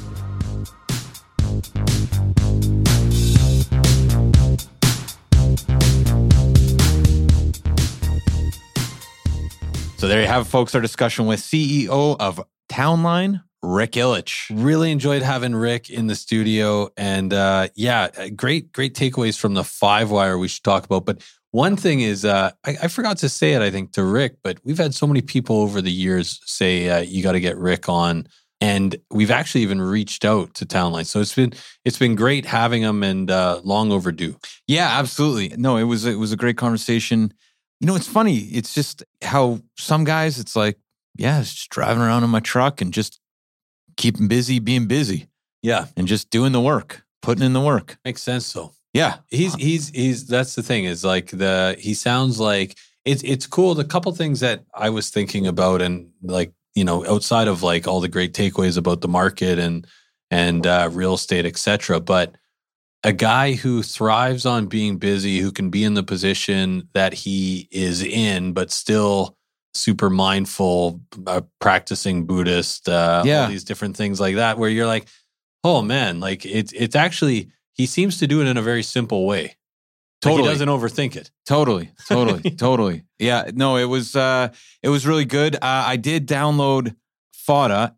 So there you have it, folks, our discussion with CEO of Townline, Rick Ilitch. Really enjoyed having Rick in the studio. And great takeaways from the 5-wire we should talk about. But one thing is, I forgot to say it, I think, to Rick, but we've had so many people over the years say, you got to get Rick on. And we've actually even reached out to Townline. So it's been great having him and long overdue. Yeah, absolutely. No, it was a great conversation. It's funny. It's just how some guys, it's like, it's just driving around in my truck and just keeping busy, being busy. Yeah. And just doing the work, putting in the work. Makes sense though. Yeah. He's that's the thing is like he sounds like it's cool. The couple things that I was thinking about and like, outside of like all the great takeaways about the market and and real estate, etc. But a guy who thrives on being busy, who can be in the position that he is in, but still super mindful, practicing Buddhist, all these different things like that, where you're like, oh man, like it's actually, he seems to do it in a very simple way. Totally. Like he doesn't overthink it. Totally. Yeah, no, it was really good. I did download FUADA,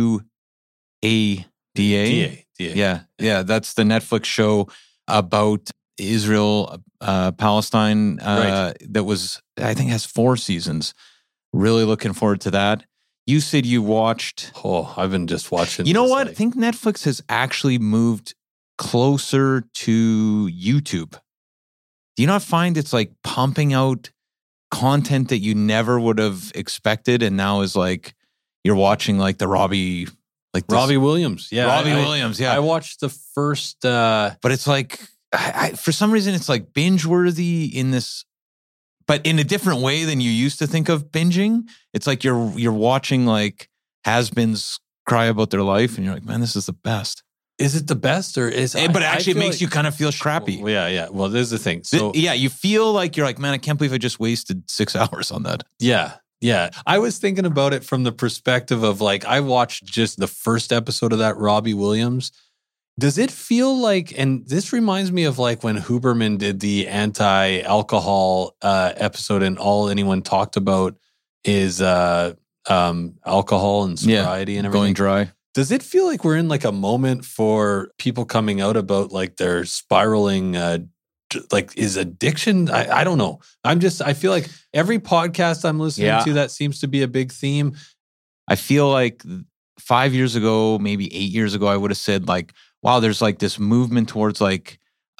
FUADA. DA. Yeah. That's the Netflix show about Israel, Palestine. Right. That was, I think, has 4 seasons. Really looking forward to that. You said you watched. Oh, I've been just watching. You know what? I think Netflix has actually moved closer to YouTube. Do you not find it's like pumping out content that you never would have expected, and now is like you're watching like the Robbie Williams? Yeah, Robbie Williams. Yeah, I watched the first, but it's like I for some reason it's like binge worthy in this, but in a different way than you used to think of binging. It's like you're watching like has-beens cry about their life, and you're like, man, this is the best. Is it the best, or is? But actually, it makes you kind of feel crappy. Well, yeah. Well, this is the thing. So you feel like you're like, man, I can't believe I just wasted 6 hours on that. Yeah. I was thinking about it from the perspective of like, I watched just the first episode of that Robbie Williams. Does it feel like, and this reminds me of like when Huberman did the anti-alcohol episode, and all anyone talked about is alcohol and sobriety and everything. Going dry. Does it feel like we're in like a moment for people coming out about like their spiraling, like is addiction? I don't know. I feel like every podcast I'm listening to, that seems to be a big theme. I feel like 5 years ago, maybe 8 years ago, I would have said like, wow, there's like this movement towards like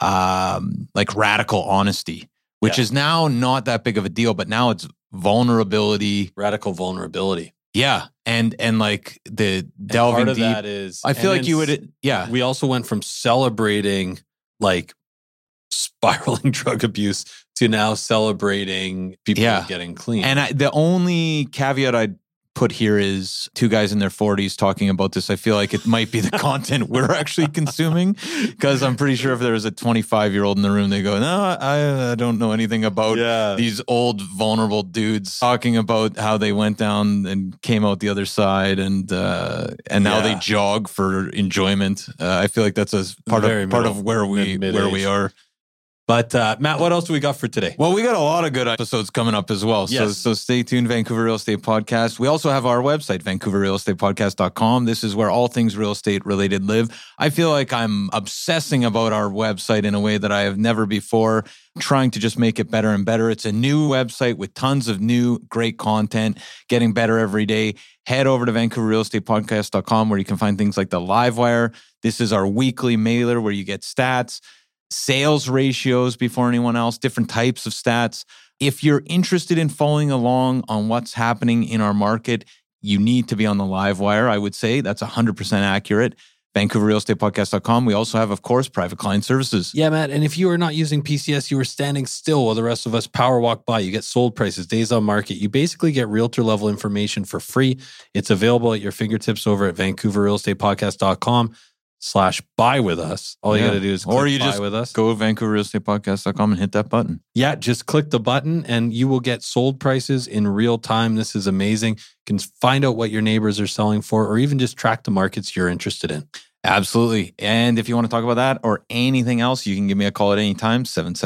radical honesty, which is now not that big of a deal, but now it's vulnerability. Radical vulnerability. Yeah. And like the delving part of deep. That is, I feel like you would, we also went from celebrating like spiraling drug abuse to now celebrating people getting clean. And the only caveat I'd put here is 2 guys in their 40s talking about this. I feel like it might be the content we're actually consuming, because I'm pretty sure if there was a 25-year-old in the room, they go, no, I don't know anything about these old vulnerable dudes talking about how they went down and came out the other side, and now they jog for enjoyment. I feel like that's a part of where we are. But Matt, what else do we got for today? Well, we got a lot of good episodes coming up as well. Yes. So stay tuned, Vancouver Real Estate Podcast. We also have our website, vancouverrealestatepodcast.com. This is where all things real estate related live. I feel like I'm obsessing about our website in a way that I have never before, trying to just make it better and better. It's a new website with tons of new great content, getting better every day. Head over to vancouverrealestatepodcast.com where you can find things like the Livewire. This is our weekly mailer where you get stats, sales ratios before anyone else, different types of stats. If you're interested in following along on what's happening in our market, you need to be on the Livewire, I would say. That's 100% accurate. VancouverRealEstatePodcast.com. We also have, of course, private client services. Yeah, Matt. And if you are not using PCS, you are standing still while the rest of us power walk by. You get sold prices, days on market. You basically get realtor level information for free. It's available at your fingertips over at VancouverRealEstatePodcast.com/buy with us. All you got to do is click buy with us. Go to VancouverRealEstatePodcast.com and hit that button. Yeah, just click the button and you will get sold prices in real time. This is amazing. You can find out what your neighbors are selling for, or even just track the markets you're interested in. Absolutely. And if you want to talk about that or anything else, you can give me a call at any time,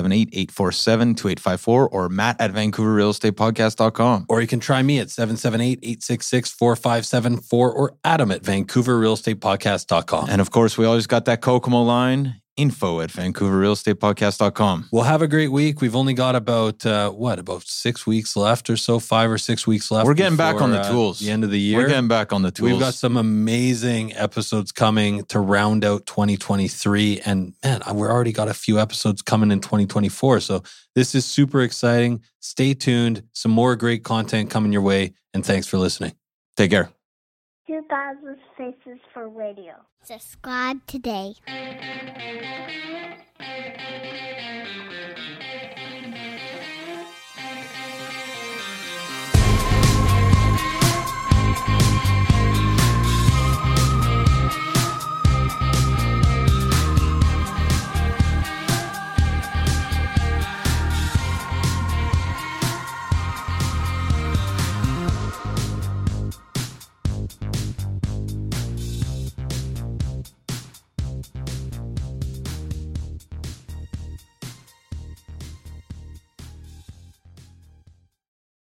778-847-2854 or Matt at VancouverRealEstatePodcast.com. Or you can try me at 778-866-4574 or Adam at VancouverRealEstatePodcast.com. And of course, we always got that Kokomo line, info at VancouverRealEstatePodcast.com. Well, have a great week. We've only got about 6 weeks left or so, 5 or 6 weeks left. We're getting back on the tools. The end of the year. We're getting back on the tools. We've got some amazing episodes coming to round out 2023. And man, we're already got a few episodes coming in 2024. So this is super exciting. Stay tuned. Some more great content coming your way. And thanks for listening. Take care. 2000 Faces for Radio. Subscribe today.